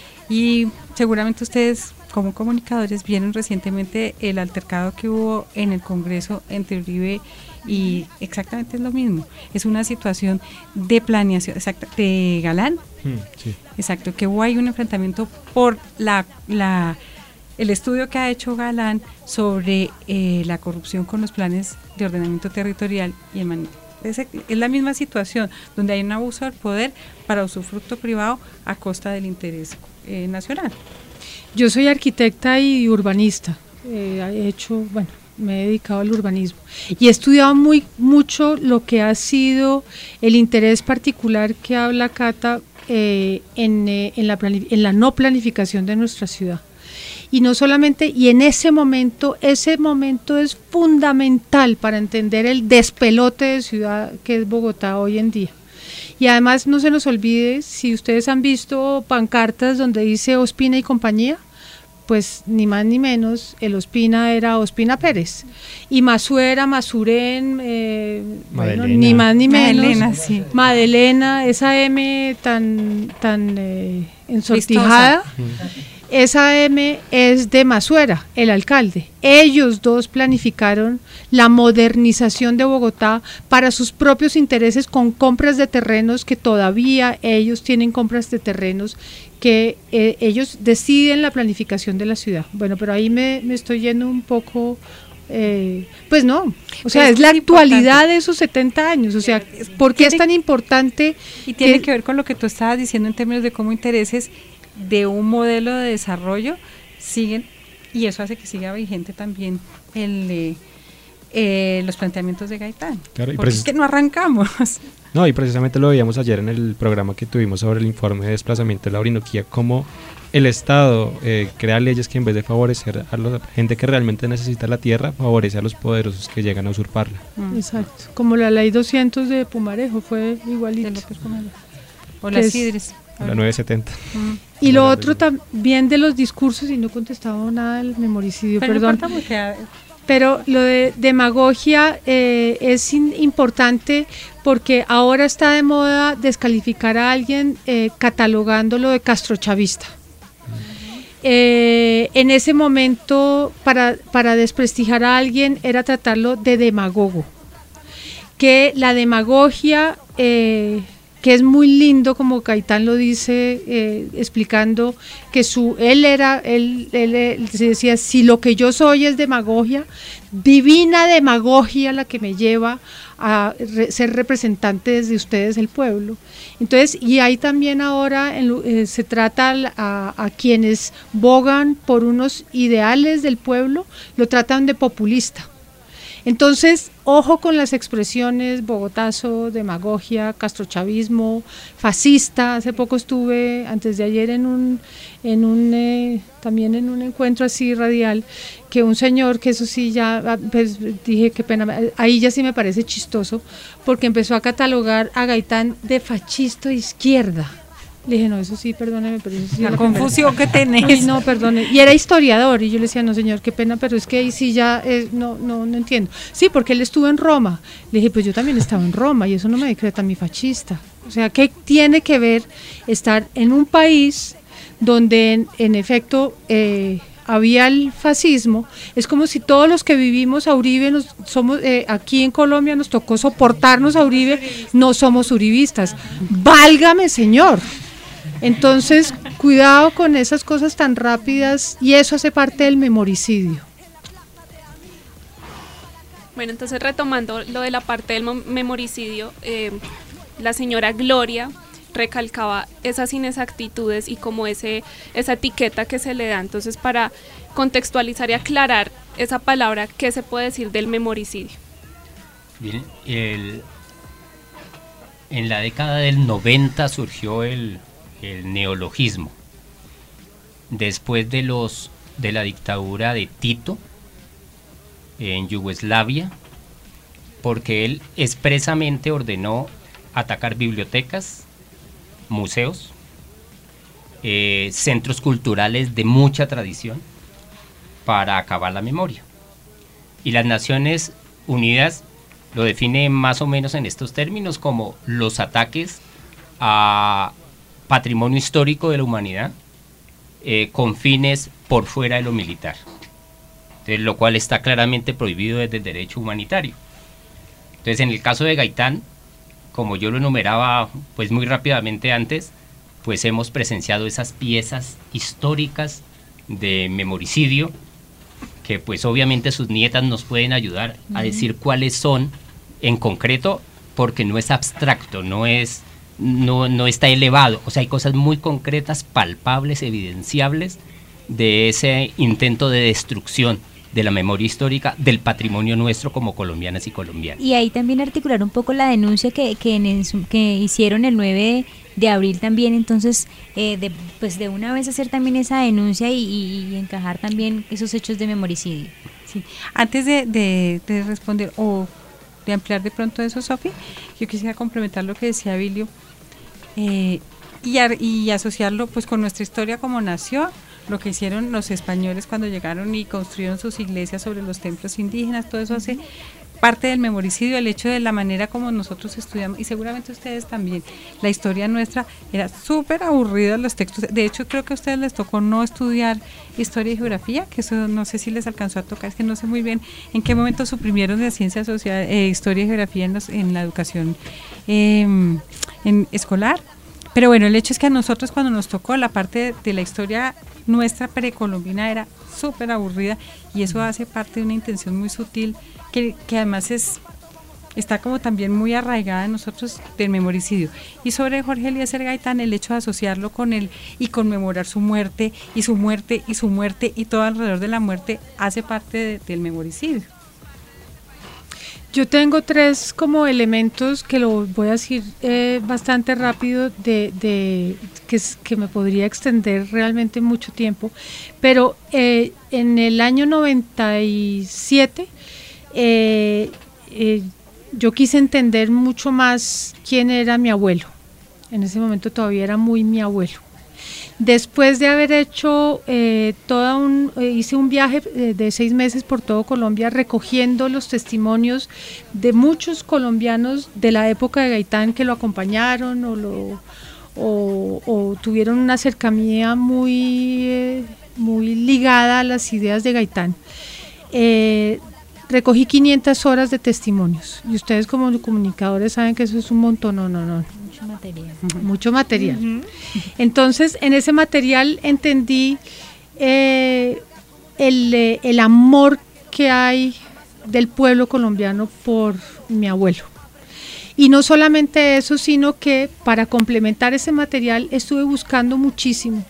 Y seguramente ustedes como comunicadores vieron recientemente el altercado que hubo en el Congreso entre Uribe y exactamente es lo mismo, es una situación de planeación, exacta, de Galán, mm, sí. Exacto, que hubo ahí un enfrentamiento por la, la el estudio que ha hecho Galán sobre eh, la corrupción con los planes de ordenamiento territorial y el man, es, es la misma situación, donde hay un abuso del poder para usufructo privado a costa del interés eh, nacional. Yo soy arquitecta y urbanista, eh, he hecho, bueno, me he dedicado al urbanismo y he estudiado muy mucho lo que ha sido el interés particular que habla Cata eh, en, eh, en, la en la no planificación de nuestra ciudad. Y no solamente, y en ese momento, ese momento es fundamental para entender el despelote de ciudad que es Bogotá hoy en día. Y además no se nos olvide, si ustedes han visto pancartas donde dice Ospina y compañía, pues ni más ni menos, el Ospina era Ospina Pérez, y Masuera, Masurén, eh, bueno, ni más ni menos, Madelena, sí. Madelena, esa M tan, tan eh, ensortijada, esa M es de Masuera, el alcalde. Ellos dos planificaron la modernización de Bogotá para sus propios intereses con compras de terrenos, que todavía ellos tienen compras de terrenos, que eh, ellos deciden la planificación de la ciudad. Bueno, pero ahí me, me estoy yendo un poco, eh, pues no, o sea, es, es la actualidad importante de esos setenta años, o sea, ¿por qué es tan importante? Y tiene que, que ver con lo que tú estabas diciendo en términos de cómo intereses de un modelo de desarrollo siguen, y eso hace que siga vigente también el eh, eh, los planteamientos de Gaitán, claro, porque es que no arrancamos. No, y precisamente lo veíamos ayer en el programa que tuvimos sobre el informe de desplazamiento de la Orinoquía, cómo el Estado eh, crea leyes que en vez de favorecer a la gente que realmente necesita la tierra, favorece a los poderosos que llegan a usurparla. Mm. Exacto, como la ley doscientos de Pumarejo, fue igualito. De López Pumarejo. O las Sidres. La nueve setenta. Mm. Y lo otro también de los discursos, y no contestaba nada del memoricidio, pero perdón. No que... Pero lo de demagogia eh, es in, importante porque ahora está de moda descalificar a alguien eh, catalogándolo de castrochavista. Eh, en ese momento, para, para desprestigiar a alguien era tratarlo de demagogo. Que la demagogia... Eh, que es muy lindo, como Gaitán lo dice, eh, explicando que su, él era, él, él, él decía, si lo que yo soy es demagogia, divina demagogia la que me lleva a re, ser representantes de ustedes, el pueblo. Entonces, y hay también ahora, en, eh, se trata a, a quienes bogan por unos ideales del pueblo, lo tratan de populista. Entonces, ojo con las expresiones bogotazo, demagogia, castrochavismo, fascista. Hace poco estuve, antes de ayer, en un, en un eh, también en un encuentro así radial, que un señor, que eso sí ya, pues dije, qué pena, ahí ya sí me parece chistoso, porque empezó a catalogar a Gaitán de fascista de izquierda. Le dije, no, eso sí, perdóneme, pero eso sí. La confusión que tenés. Uy, no, perdone. Y era historiador, y yo le decía, no, señor, qué pena, pero es que ahí sí ya, eh, no, no, no entiendo. Sí, porque él estuvo en Roma. Le dije, pues yo también estaba en Roma, y eso no me decreta mi fascista. O sea, ¿qué tiene que ver estar en un país donde, en, en efecto, eh, había el fascismo? Es como si todos los que vivimos a Uribe, nos, somos eh, aquí en Colombia nos tocó soportarnos a Uribe, no somos uribistas. ¡Válgame, señor! Entonces, cuidado con esas cosas tan rápidas, y eso hace parte del memoricidio. Bueno, entonces retomando lo de la parte del memoricidio, eh, la señora Gloria recalcaba esas inexactitudes y como ese esa etiqueta que se le da. Entonces, para contextualizar y aclarar esa palabra, ¿qué se puede decir del memoricidio? Bien, el, en la década del noventa surgió el el neologismo, después de los de la dictadura de Tito en Yugoslavia, porque él expresamente ordenó atacar bibliotecas, museos, eh, centros culturales de mucha tradición para acabar la memoria. Y las Naciones Unidas lo define más o menos en estos términos como los ataques a patrimonio histórico de la humanidad eh, con fines por fuera de lo militar. Entonces, lo cual está claramente prohibido desde el derecho humanitario. Entonces, en el caso de Gaitán, como yo lo enumeraba pues muy rápidamente antes, pues hemos presenciado esas piezas históricas de memoricidio que pues obviamente sus nietas nos pueden ayudar uh-huh. a decir cuáles son en concreto, porque no es abstracto, no es No, no está elevado, o sea, hay cosas muy concretas, palpables, evidenciables de ese intento de destrucción de la memoria histórica, del patrimonio nuestro como colombianas y colombianos. Y ahí también articular un poco la denuncia que, que, en el, que hicieron el nueve de abril también, entonces, eh, de, pues de una vez hacer también esa denuncia y, y, y encajar también esos hechos de memoricidio. Sí. Antes de, de, de responder o de ampliar de pronto eso, Sofi, yo quisiera complementar lo que decía Vilio, eh, y, a, y asociarlo pues con nuestra historia como nación, lo que hicieron los españoles cuando llegaron y construyeron sus iglesias sobre los templos indígenas, todo eso hace parte del memoricidio, el hecho de la manera como nosotros estudiamos, y seguramente ustedes también, la historia nuestra era súper aburrida, los textos, de hecho creo que a ustedes les tocó no estudiar historia y geografía, que eso no sé si les alcanzó a tocar, es que no sé muy bien en qué momento suprimieron la ciencia social, eh, historia y geografía en, los, en la educación eh, en escolar. Pero bueno, el hecho es que a nosotros cuando nos tocó la parte de, de la historia nuestra precolombina era súper aburrida, y eso hace parte de una intención muy sutil que, que además es está como también muy arraigada en nosotros del memoricidio. Y sobre Jorge Eliezer Gaitán, el hecho de asociarlo con él y conmemorar su muerte y su muerte y su muerte y todo alrededor de la muerte hace parte de, del memoricidio. Yo tengo tres como elementos que lo voy a decir eh, bastante rápido, de, de que, que me podría extender realmente mucho tiempo, pero eh, en el año noventa y siete eh, eh, yo quise entender mucho más quién era mi abuelo. En ese momento todavía era muy mi abuelo. Después de haber hecho eh, toda un, eh, hice un viaje eh, de seis meses por todo Colombia recogiendo los testimonios de muchos colombianos de la época de Gaitán que lo acompañaron o, lo, o, o tuvieron una cercanía muy, eh, muy ligada a las ideas de Gaitán. Eh, recogí quinientas horas de testimonios. Y ustedes como comunicadores saben que eso es un montón, no, no, no. Mucho material. Mucho material. Uh-huh. Entonces, en ese material entendí eh, el, eh, el amor que hay del pueblo colombiano por mi abuelo. Y no solamente eso, sino que para complementar ese material estuve buscando muchísimo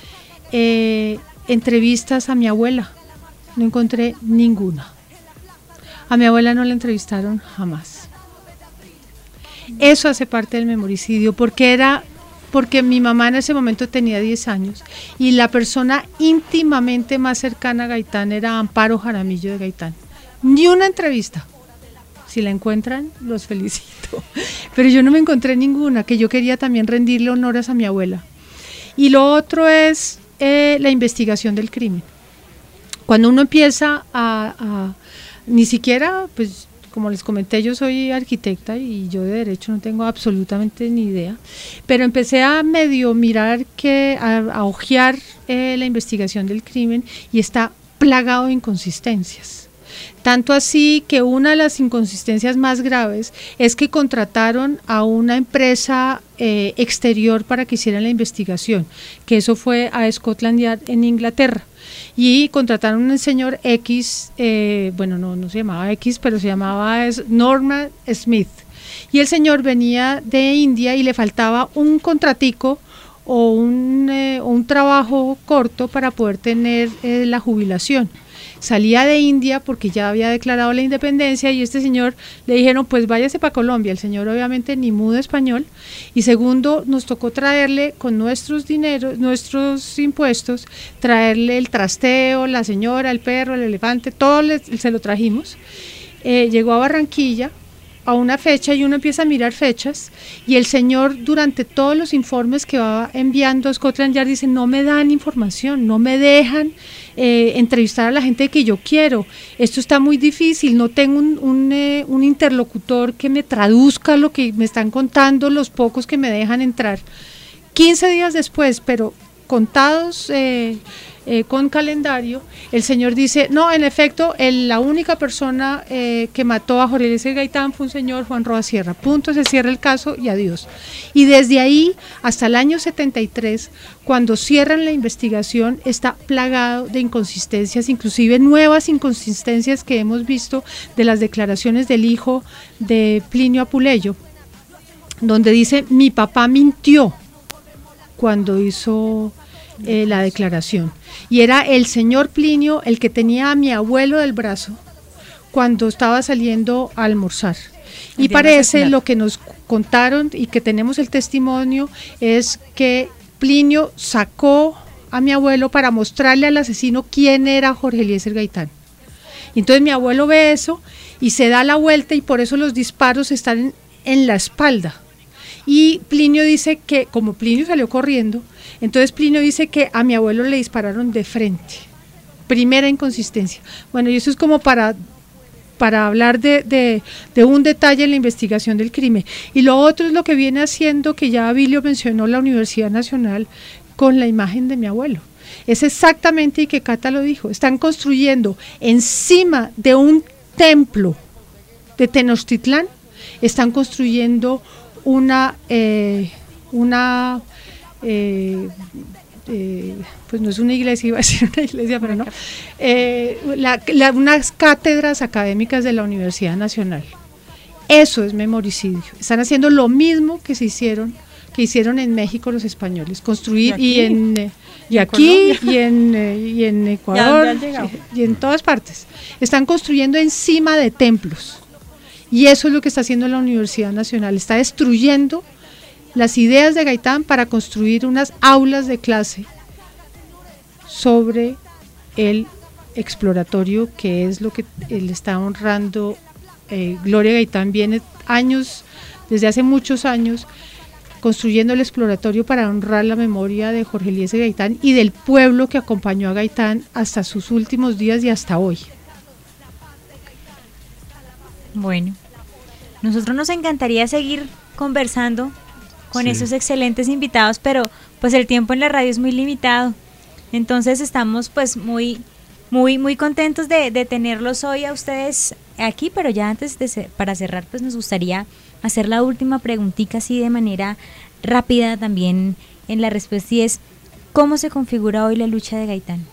eh, entrevistas a mi abuela. No encontré ninguna. A mi abuela no la entrevistaron jamás. Eso hace parte del memoricidio, porque era porque mi mamá en ese momento tenía diez años y la persona íntimamente más cercana a Gaitán era Amparo Jaramillo de Gaitán. Ni una entrevista. Si la encuentran, los felicito. Pero yo no me encontré ninguna, que yo quería también rendirle honores a mi abuela. Y lo otro es eh, la investigación del crimen. Cuando uno empieza a, a ni siquiera, pues como les comenté, yo soy arquitecta y yo de derecho no tengo absolutamente ni idea, pero empecé a medio mirar, que a, a ojear eh, la investigación del crimen y está plagado de inconsistencias. Tanto así que una de las inconsistencias más graves es que contrataron a una empresa eh, exterior para que hicieran la investigación, que eso fue a Scotland Yard en Inglaterra. Y contrataron a un señor X, eh, bueno, no, no se llamaba X, pero se llamaba Norman Smith. Y el señor venía de India y le faltaba un contratico o un, eh, un trabajo corto para poder tener eh, la jubilación. Salía de India porque ya había declarado la independencia y este señor le dijeron, pues váyase para Colombia. El señor obviamente ni mudo español, y segundo, nos tocó traerle con nuestros dineros, nuestros impuestos, traerle el trasteo, la señora, el perro, el elefante, todo le, se lo trajimos. Eh, llegó a Barranquilla a una fecha y uno empieza a mirar fechas y el señor durante todos los informes que va enviando a Scotland Yard dice, no me dan información, no me dejan eh, entrevistar a la gente que yo quiero, esto está muy difícil, no tengo un, un, eh, un interlocutor que me traduzca lo que me están contando los pocos que me dejan entrar. quince días después, pero contados eh, eh, con calendario, el señor dice, no, en efecto, el, la única persona eh, que mató a Jorge Eliezer Gaitán fue un señor Juan Roa Sierra, punto, se cierra el caso y adiós. Y desde ahí hasta el año setenta y tres, cuando cierran la investigación, está plagado de inconsistencias, inclusive nuevas inconsistencias que hemos visto de las declaraciones del hijo de Plinio Apuleyo, donde dice, mi papá mintió cuando hizo eh, la declaración, y era el señor Plinio el que tenía a mi abuelo del brazo cuando estaba saliendo a almorzar, y parece lo que nos contaron y que tenemos el testimonio es que Plinio sacó a mi abuelo para mostrarle al asesino quién era Jorge Eliezer Gaitán. Entonces mi abuelo ve eso y se da la vuelta y por eso los disparos están en, en la espalda. Y Plinio dice que, como Plinio salió corriendo, entonces Plinio dice que a mi abuelo le dispararon de frente. Primera inconsistencia. Bueno, y eso es como para, para hablar de, de, de un detalle en la investigación del crimen. Y lo otro es lo que viene haciendo, que ya Abilio mencionó, la Universidad Nacional, con la imagen de mi abuelo. Es exactamente, y que Cata lo dijo, están construyendo encima de un templo de Tenochtitlán, están construyendo una, eh, una eh, eh, pues no es una iglesia, iba a decir una iglesia, pero no, eh, la, la, unas cátedras académicas de la Universidad Nacional. Eso es memoricidio. Están haciendo lo mismo que se hicieron, que hicieron en México los españoles, construir, y, y en eh, y aquí y en, eh, y en Ecuador y, y en todas partes. Están construyendo encima de templos. Y eso es lo que está haciendo la Universidad Nacional, está destruyendo las ideas de Gaitán para construir unas aulas de clase sobre el exploratorio, que es lo que él está honrando. eh, Gloria Gaitán viene años, desde hace muchos años, construyendo el exploratorio para honrar la memoria de Jorge Eliezer Gaitán y del pueblo que acompañó a Gaitán hasta sus últimos días y hasta hoy. Bueno, nosotros nos encantaría seguir conversando con sí. esos excelentes invitados, pero pues el tiempo en la radio es muy limitado, entonces estamos pues muy Muy, muy contentos de, de tenerlos hoy a ustedes aquí, pero ya antes de para cerrar, pues nos gustaría hacer la última preguntita así de manera rápida también en la respuesta, y es ¿cómo se configura hoy la lucha de Gaitán?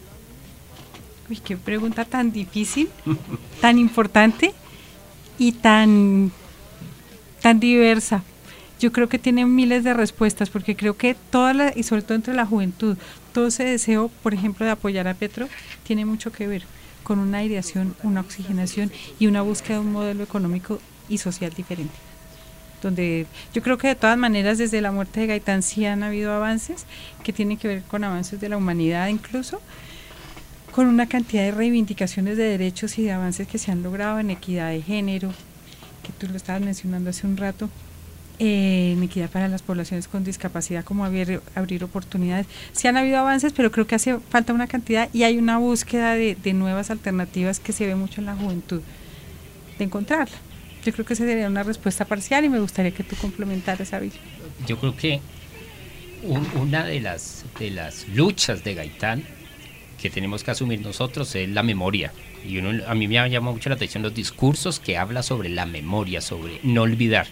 Uy, qué pregunta tan difícil, tan importante y tan, tan diversa. Yo creo que tiene miles de respuestas, porque creo que toda la, y sobre todo entre la juventud, todo ese deseo, por ejemplo, de apoyar a Petro, tiene mucho que ver con una aireación, una oxigenación y una búsqueda de un modelo económico y social diferente. Donde yo creo que de todas maneras desde la muerte de Gaitán sí han habido avances que tienen que ver con avances de la humanidad, incluso con una cantidad de reivindicaciones de derechos y de avances que se han logrado en equidad de género, que tú lo estabas mencionando hace un rato, eh, en equidad para las poblaciones con discapacidad, como abrir, abrir oportunidades. Sí han habido avances, pero creo que hace falta una cantidad y hay una búsqueda de, de nuevas alternativas que se ve mucho en la juventud, de encontrarla. Yo creo que esa sería una respuesta parcial y me gustaría que tú complementaras, Abil. Yo creo que un, una de las, de las luchas de Gaitán que tenemos que asumir nosotros es la memoria. Y uno, a mí me llama mucho la atención los discursos que habla sobre la memoria, sobre no olvidar.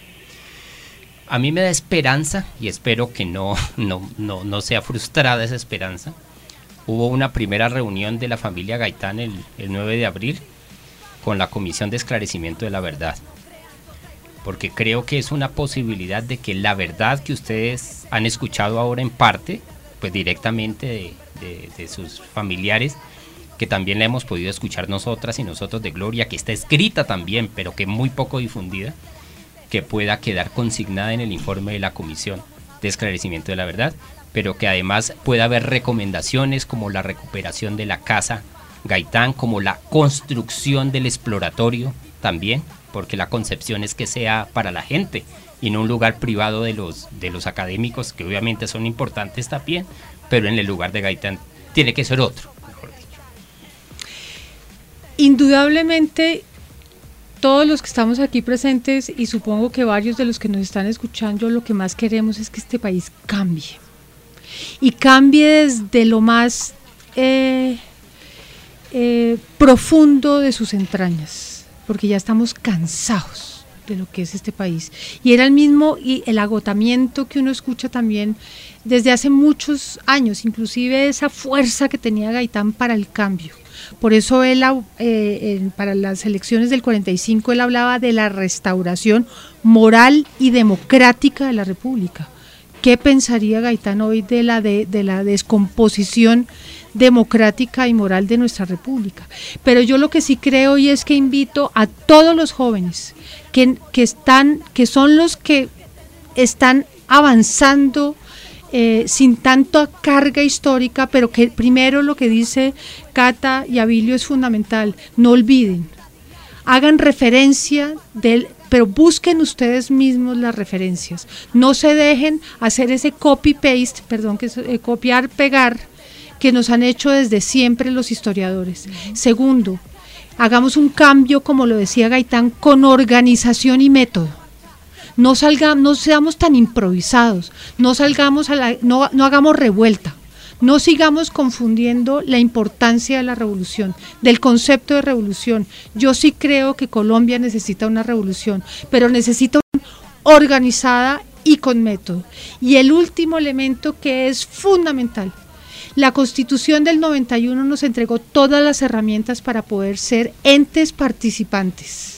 A mí me da esperanza, y espero que no, no, no, no sea frustrada esa esperanza. Hubo una primera reunión de la familia Gaitán el, el nueve de abril con la Comisión de Esclarecimiento de la Verdad, porque creo que es una posibilidad de que la verdad que ustedes han escuchado ahora en parte, pues directamente de, de, de sus familiares, que también la hemos podido escuchar nosotras y nosotros de Gloria, que está escrita también, pero que muy poco difundida, que pueda quedar consignada en el informe de la Comisión de Esclarecimiento de la Verdad, pero que además pueda haber recomendaciones como la recuperación de la casa Gaitán, como la construcción del exploratorio también, porque la concepción es que sea para la gente y no un lugar privado de los, de los académicos, que obviamente son importantes también, pero en el lugar de Gaitán tiene que ser otro, mejor dicho. Indudablemente, todos los que estamos aquí presentes, y supongo que varios de los que nos están escuchando, lo que más queremos es que este país cambie. Y cambie desde lo más eh, eh, profundo de sus entrañas, porque ya estamos cansados de lo que es este país. Y era el mismo y el agotamiento que uno escucha también desde hace muchos años, inclusive esa fuerza que tenía Gaitán para el cambio. Por eso él, eh, para las elecciones del cuarenta y cinco, él hablaba de la restauración moral y democrática de la República. ¿Qué pensaría Gaitán hoy de la, de, de la descomposición democrática y moral de nuestra República? Pero yo lo que sí creo y es que invito a todos los jóvenes que, que, están, que son los que están avanzando Eh, sin tanta carga histórica, pero que primero lo que dice Cata y Abilio es fundamental, no olviden, hagan referencia del, pero busquen ustedes mismos las referencias, no se dejen hacer ese copy-paste, perdón, que es eh, copiar, pegar, que nos han hecho desde siempre los historiadores. Uh-huh. Segundo, hagamos un cambio, como lo decía Gaitán, con organización y método. No salgamos, no seamos tan improvisados, no salgamos a la, no, no hagamos revuelta, no sigamos confundiendo la importancia de la revolución, del concepto de revolución. Yo sí creo que Colombia necesita una revolución, pero necesita una organizada y con método. Y el último elemento que es fundamental, la Constitución del noventa y uno nos entregó todas las herramientas para poder ser entes participantes.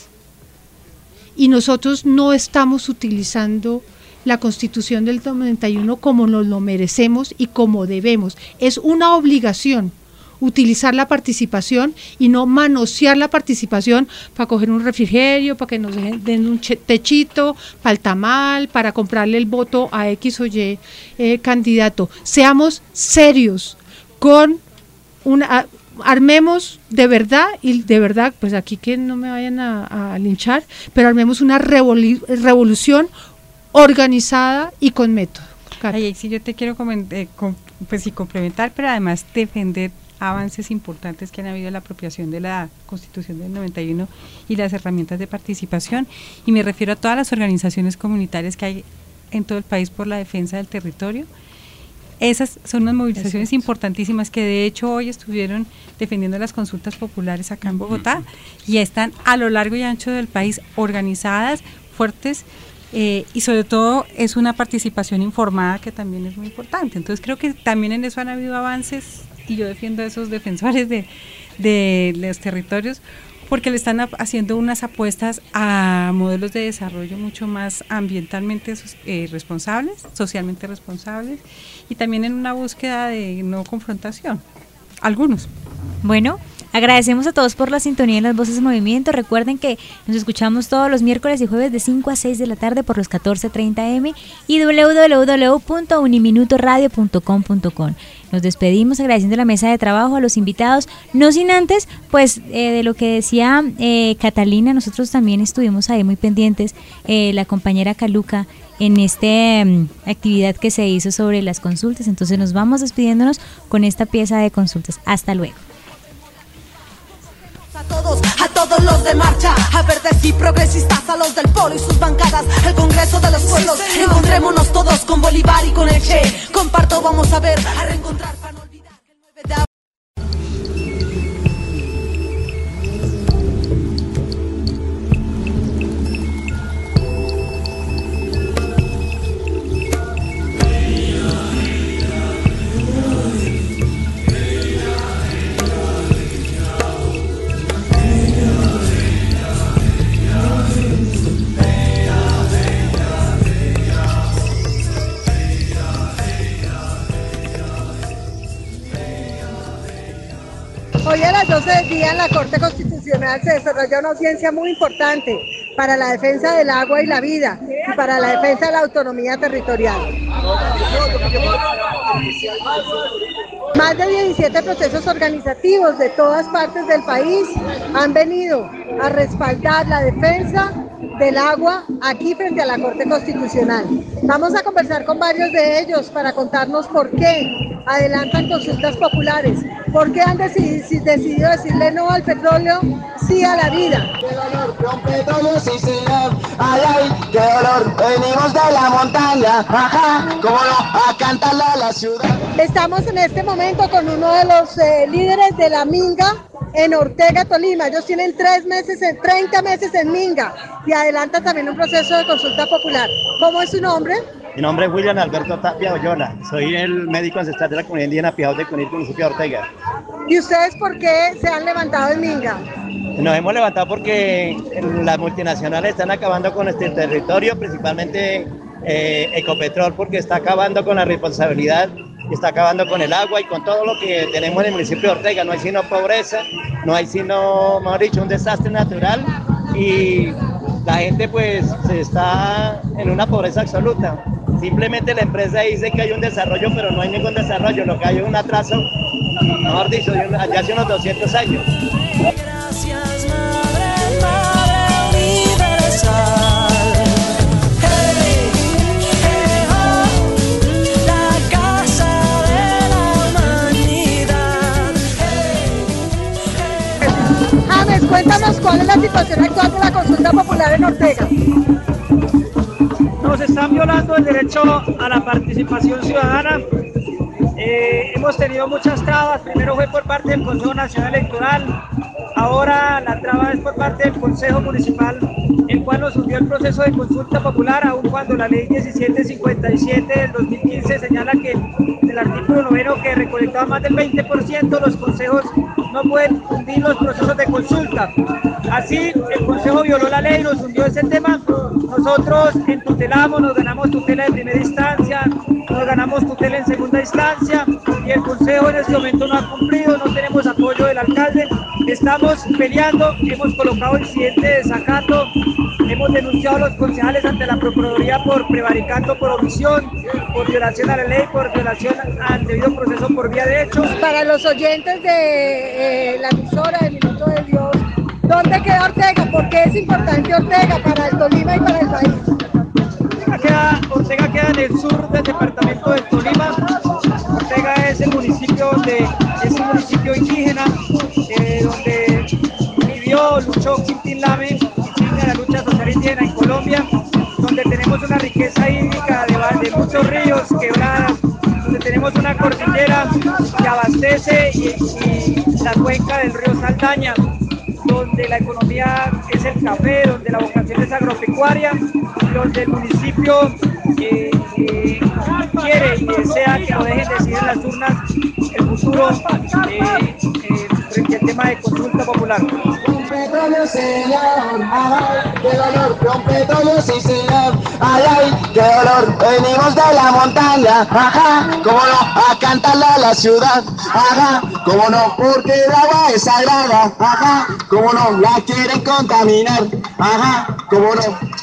Y nosotros no estamos utilizando la Constitución del noventa y uno como nos lo merecemos y como debemos. Es una obligación utilizar la participación y no manosear la participación para coger un refrigerio, para que nos den un techito, para el tamal, para comprarle el voto a X o Y eh, candidato. Seamos serios con una... armemos de verdad, y de verdad, pues aquí que no me vayan a, a linchar, pero armemos una revolu revolución organizada y con método. Ay, sí, yo te quiero eh, com pues, sí, complementar, pero además defender avances importantes que han habido en la apropiación de la Constitución del noventa y uno y las herramientas de participación, y me refiero a todas las organizaciones comunitarias que hay en todo el país por la defensa del territorio, Esas son unas movilizaciones importantísimas que de hecho hoy estuvieron defendiendo las consultas populares acá en Bogotá y están a lo largo y ancho del país organizadas, fuertes, eh, y sobre todo es una participación informada que también es muy importante. Entonces creo que también en eso han habido avances y yo defiendo a esos defensores de, de los territorios porque le están haciendo unas apuestas a modelos de desarrollo mucho más ambientalmente eh, responsables, socialmente responsables y también en una búsqueda de no confrontación, algunos. Bueno, agradecemos a todos por la sintonía en las Voces en Movimiento. Recuerden que nos escuchamos todos los miércoles y jueves de cinco a seis de la tarde por los catorce treinta eme y doble u doble u doble u punto uniminutoradio punto com punto co. Nos despedimos agradeciendo la mesa de trabajo, a los invitados, no sin antes, pues eh, de lo que decía eh, Catalina, nosotros también estuvimos ahí muy pendientes, eh, la compañera Caluca, en esta um, actividad que se hizo sobre las consultas. Entonces nos vamos despidiéndonos con esta pieza de consultas. Hasta luego. A todos, a todos los de marcha, a verdes y progresistas, a los del polo y sus bancadas, al Congreso de los Pueblos, sí, encontrémonos todos con Bolívar y con el Che. Comparto, vamos a ver, a reencontrar para no olvidar que el nueve de abril. Hoy a las doce del día en la Corte Constitucional se desarrolla una audiencia muy importante para la defensa del agua y la vida y para la defensa de la autonomía territorial. Más de diecisiete procesos organizativos de todas partes del país han venido a respaldar la defensa del agua aquí frente a la Corte Constitucional. Vamos a conversar con varios de ellos para contarnos por qué adelantan consultas populares, por qué han decidido, decidido decirle no al petróleo, sí a la vida. ¡Qué dolor! Con petróleo sí señor, ay ay, qué dolor, venimos de la montaña, ajá, cómo no, a cantarle a la ciudad. Estamos en este momento con uno de los eh, líderes de la Minga en Ortega, Tolima. Ellos tienen tres meses, en, treinta meses en Minga y adelantan también un proceso de consulta popular. ¿Cómo es su nombre? Mi nombre es William Alberto Tapia Oyola, soy el médico ancestral de la comunidad indígena Pijaos de Cunil, municipio de Ortega. ¿Y ustedes por qué se han levantado en Minga? Nos hemos levantado porque las multinacionales están acabando con este territorio, principalmente eh, Ecopetrol, porque está acabando con la responsabilidad, está acabando con el agua y con todo lo que tenemos en el municipio de Ortega. No hay sino pobreza, no hay sino, mejor dicho, un desastre natural y la gente pues se está en una pobreza absoluta. Simplemente la empresa dice que hay un desarrollo, pero no hay ningún desarrollo, lo que hay es un atraso, mejor dicho, de hace unos doscientos años. Gracias, madre, madre universal. Hey, hey, oh, la casa de la humanidad. Hey, hey. James, cuéntanos cuál es la situación actual de la consulta popular en Ortega. Nos están violando el derecho a la participación ciudadana. Eh, hemos tenido muchas trabas. Primero fue por parte del Consejo Nacional Electoral, ahora la traba es por parte del Consejo Municipal, el cual nos hundió el proceso de consulta popular, aun cuando la ley diecisiete cincuenta y siete del dos mil quince señala que en el artículo noveno que recolectaba más del veinte por ciento, los consejos no pueden hundir los procesos de consulta. Así, el Consejo violó la ley, nos hundió ese tema. Nosotros entutelamos, nos ganamos tutela de primera instancia, nos ganamos tutela en segunda instancia y el Consejo en este momento no ha cumplido, no tenemos apoyo del alcalde, estamos peleando, hemos colocado incidente de desacato, hemos denunciado a los concejales ante la Procuraduría por prevaricato, por omisión, por violación a la ley, por violación al debido proceso por vía de hechos. Para los oyentes de eh, la emisora de Minuto de Dios, ¿dónde queda Ortega? ¿Por qué es importante Ortega para el Tolima y para el país? Ortega queda, Ortega queda en el sur del departamento del Tolima. Ortega es el municipio donde es un municipio indígena, eh, donde vivió, luchó Quintín Lame, insignia de la lucha social indígena en Colombia, donde tenemos una riqueza hídrica de, de muchos ríos, quebradas, donde tenemos que abastece y, y la cuenca del río Saldaña, donde la economía es el café, donde la vocación es agropecuaria, donde el municipio eh, eh, quiere y desea que lo dejen decidir en las urnas el futuro eh, eh, frente al tema de consulta popular. Con petróleo, señor, ay, qué dolor, con petróleo, sí, señor, ay, ay, qué dolor, venimos de la montaña, ajá, cómo no, a cantarle a la ciudad, ajá, cómo no, porque el agua es sagrada, ajá, cómo no, la quieren contaminar, ajá, cómo no,